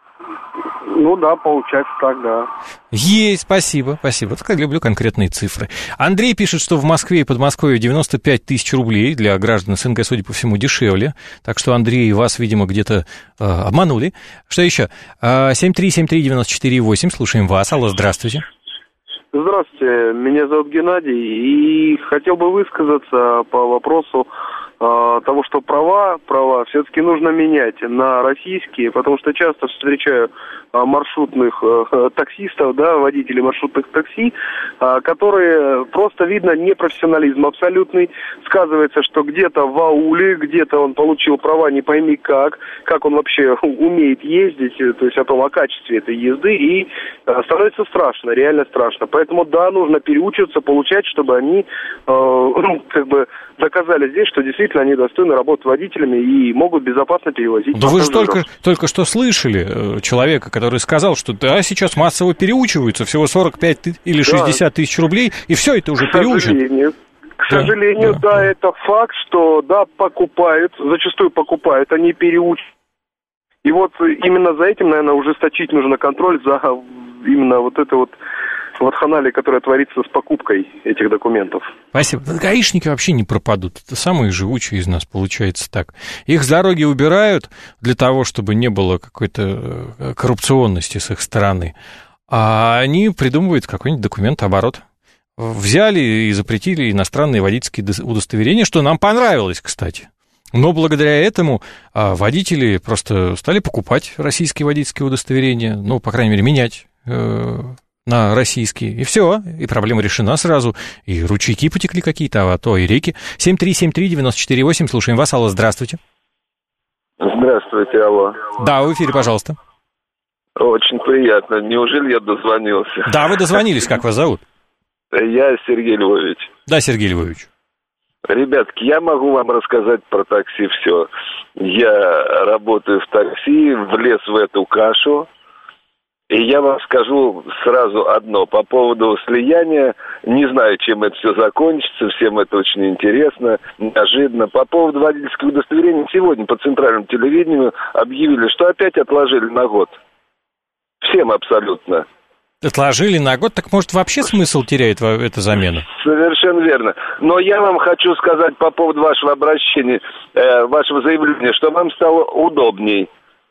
Ну да, получается так, да. Есть, спасибо, спасибо. Вот как люблю конкретные цифры. Андрей пишет, что в Москве и Подмосковье девяносто пять тысяч рублей, для граждан СНГ, судя по всему, дешевле. Так что, Андрей, вас, видимо, где-то э, обманули. Что еще? семь три семь три девяносто четыре восемь, слушаем вас. Алло, здравствуйте. Здравствуйте, меня зовут Геннадий, и хотел бы высказаться по вопросу э, того, что права, права все-таки нужно менять на российские, потому что часто встречаю э, маршрутных э, таксистов, да, водителей маршрутных такси, э, которые просто видно непрофессионализм абсолютный. Сказывается, что где-то в ауле, где-то он получил права не пойми как, как он вообще умеет ездить, то есть о том, о качестве этой езды, и э, становится страшно, реально страшно. Поэтому, да, нужно переучиваться, получать, чтобы они, э, ну, как бы, доказали здесь, что действительно они достойны работать водителями и могут безопасно перевозить. Да вы же только, только что слышали человека, который сказал, что да, сейчас массово переучиваются, всего сорок пять или шестьдесят да. тысяч рублей, и все это уже переучено. К сожалению, да, да, да, это факт, что, да, покупают, зачастую покупают, они переучивают. И вот именно за этим, наверное, ужесточить нужно контроль за именно вот это вот вот ханалия, которая творится с покупкой этих документов. Спасибо. Гаишники вообще не пропадут. Это самые живучие из нас, получается так. Их с дороги убирают для того, чтобы не было какой-то коррупционности с их стороны. А они придумывают какой-нибудь документооборот. Взяли и запретили иностранные водительские удостоверения, что нам понравилось, кстати. Но благодаря этому водители просто стали покупать российские водительские удостоверения, ну, по крайней мере, менять на российские, и все, и проблема решена сразу, и ручейки потекли какие-то, а то и реки. семь три семь три девяносто четыре восемь, слушаем вас, алло, здравствуйте. Здравствуйте, алло. Да, в эфире, пожалуйста. Очень приятно, неужели я дозвонился? Да, вы дозвонились, как вас зовут? Я Сергей Львович. Да, Сергей Львович. Ребятки, я могу вам рассказать про такси все. Я работаю в такси, влез в эту кашу. И я вам скажу сразу одно. По поводу слияния, не знаю, чем это все закончится, всем это очень интересно, неожиданно. По поводу водительских удостоверений, сегодня по центральному телевидению объявили, что опять отложили на год. Всем абсолютно. Отложили на год, так может вообще смысл теряет эта замена? Совершенно верно. Но я вам хочу сказать по поводу вашего обращения, э, вашего заявления, что вам стало удобней.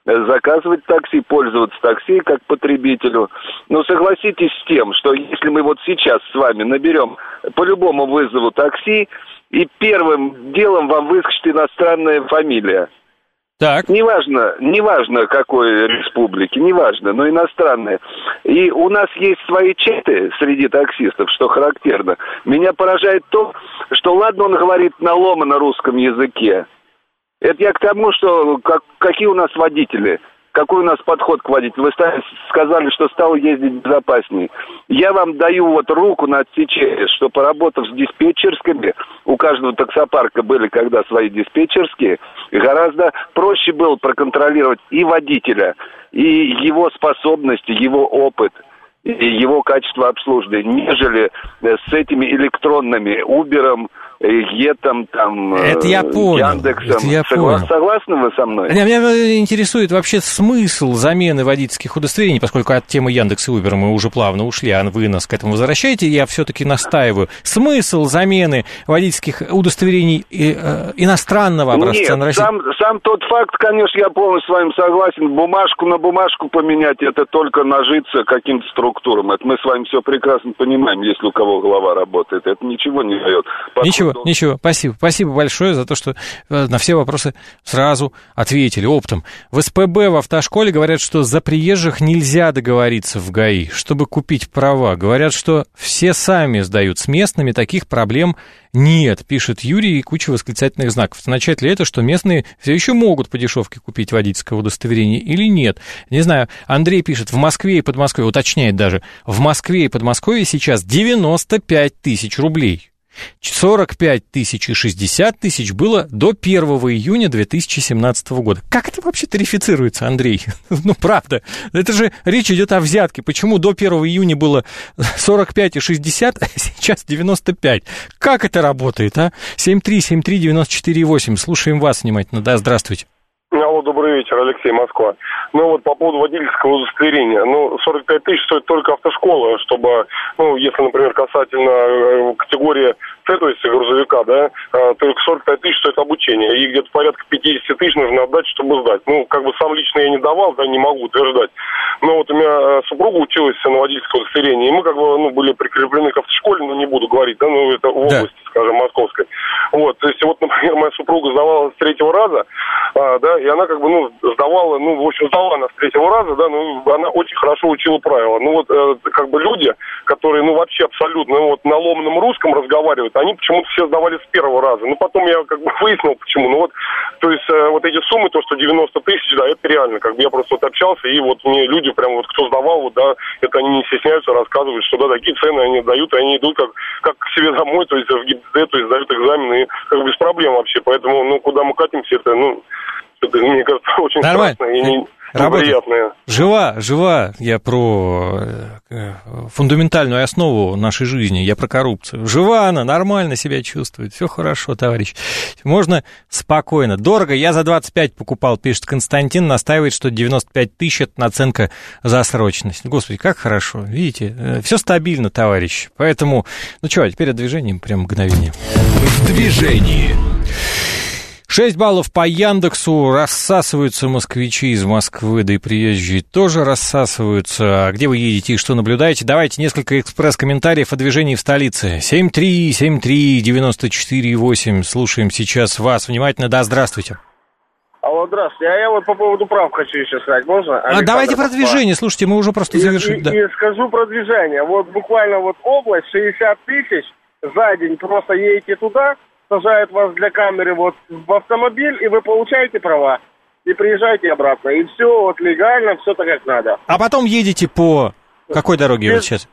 заказывать такси, пользоваться такси как потребителю. Но согласитесь с тем, что если мы вот сейчас с вами наберем по любому вызову такси, и первым делом вам выскочит иностранная фамилия. Так. Неважно, неважно какой республики, неважно, но иностранная. И у нас есть свои чаты среди таксистов, что характерно. Меня поражает то, что ладно, он говорит на ломаном русском языке. Это я к тому, что как, какие у нас водители, какой у нас подход к водителю. Вы сказали, что стало ездить безопаснее. Я вам даю вот руку на отсечение, что поработав с диспетчерскими, у каждого таксопарка были когда свои диспетчерские, гораздо проще было проконтролировать и водителя, и его способности, его опыт, и его качество обслуживания, нежели с этими электронными Uber'ом, Етом, там, это я понял. Яндексом. Это я Согла... понял. Согласны вы со мной? Меня, меня интересует вообще смысл замены водительских удостоверений, поскольку от темы Яндекса и Uber мы уже плавно ушли, а вы нас к этому возвращаете, я все-таки настаиваю. Смысл замены водительских удостоверений э, э, иностранного образца Нет, на России? Сам, сам тот факт, конечно, я полностью с вами согласен. Бумажку на бумажку поменять, это только нажиться каким-то структурам. Это мы с вами все прекрасно понимаем, если у кого голова работает. Это ничего не дает. Ничего. Ничего, спасибо. Спасибо большое за то, что на все вопросы сразу ответили оптом. В эс пэ бэ в автошколе говорят, что за приезжих нельзя договориться в ГАИ, чтобы купить права. Говорят, что все сами сдают. С местными таких проблем нет, пишет Юрий, и куча восклицательных знаков. Означает ли это, что местные все еще могут по дешевке купить водительское удостоверение или нет? Не знаю. Андрей пишет, в Москве и Подмосковье, уточняет даже, в Москве и Подмосковье сейчас девяносто пять тысяч рублей. сорок пять тысяч и шестьдесят тысяч было до первого июня две тысячи семнадцатого года. Как это вообще тарифицируется, Андрей? Ну, правда. Это же речь идет о взятке. Почему до первого июня было сорок пять и шестьдесят, а сейчас девяносто пять? Как это работает, а? семь три семь три девять четыре восемь. Слушаем вас внимательно. Да, здравствуйте. Алло, добрый вечер, Алексей, Москва. Ну вот по поводу водительского удостоверения. Ну, сорок пять тысяч стоит только автошкола, чтобы, ну, если, например, касательно категории С, то есть грузовика, да, только сорок пять тысяч стоит обучение. И где-то порядка пятьдесят тысяч нужно отдать, чтобы сдать. Ну, как бы сам лично я не давал, да, не могу утверждать. Но вот у меня супруга училась на водительское удостоверение, и мы как бы, ну, были прикреплены к автошколе, ну, не буду говорить, да, ну, это в области, да, скажем, московской. Вот, то есть вот, например, моя супруга сдавала с третьего раза, а, да, и она как бы, ну, сдавала, ну, в общем, сдала она с третьего раза, да, ну, она очень хорошо учила правила. Ну, вот, э, как бы люди, которые, ну, вообще абсолютно, ну, вот, на ломаном русском разговаривают, они почему-то все сдавали с первого раза. Ну, потом я, как бы, выяснил, почему. Ну, вот, то есть, э, вот эти суммы, то, что девяносто тысяч, да, это реально, как бы, я просто вот общался, и вот мне люди, прям вот, кто сдавал, вот, да, это они не стесняются рассказывать, что, да, такие цены они дают, и они идут как, как к себе домой, то есть, в ГИБДД, то есть, сдают экзамены, и, как бы, без проблем вообще. Поэтому, ну, куда мы катимся, это, ну, это, мне кажется, очень нормально. Страшно и не... Работает. Жива, жива. Я про фундаментальную основу нашей жизни, я про коррупцию. Жива она, нормально себя чувствует, все хорошо, товарищ. Можно спокойно. Дорого, я за двадцать пять покупал, пишет Константин, настаивает, что девяносто пять тысяч это наценка за срочность. Господи, как хорошо, видите, все стабильно, товарищ. Поэтому, ну что, теперь о движении, прям мгновение. В движении. шесть баллов по Яндексу, рассасываются москвичи из Москвы, да и приезжие тоже рассасываются. А где вы едете и что наблюдаете? Давайте несколько экспресс-комментариев о движении в столице. семь три семь три девять четыре восемь. Слушаем сейчас вас внимательно. Да, здравствуйте. Алло, здравствуйте. А я вот по поводу прав хочу еще сказать, можно? А давайте про движение, слушайте, мы уже просто завершили. И, да. и скажу про движение. Вот буквально вот область, шестьдесят тысяч за день, просто едете туда, сажают вас для камеры вот в автомобиль, и вы получаете права, и приезжаете обратно. И все вот легально, все так, как надо. А потом едете по какой дороге вы сейчас?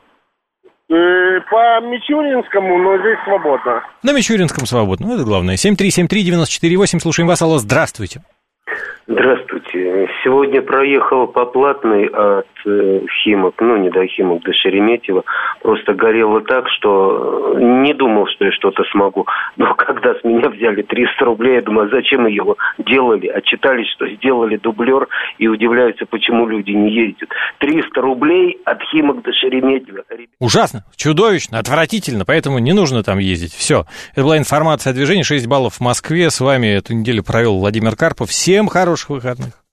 По Мичуринскому, но здесь свободно. На Мичуринском свободно, это главное. семь три семь три девять четыре восемь, слушаем вас, алло, здравствуйте. Здравствуйте. Сегодня проехал по Платной от э, Химок, ну, не до Химок, до Шереметьево. Просто горело так, что не думал, что я что-то смогу. Но когда с меня взяли триста рублей, я думаю, зачем его делали? Отчитались, что сделали дублер, и удивляются, почему люди не ездят. триста рублей от Химок до Шереметьево. Ужасно, чудовищно, отвратительно, поэтому не нужно там ездить. Все. Это была информация о движении. шесть баллов в Москве. С вами эту неделю провел Владимир Карпов. Всем хороших выходных.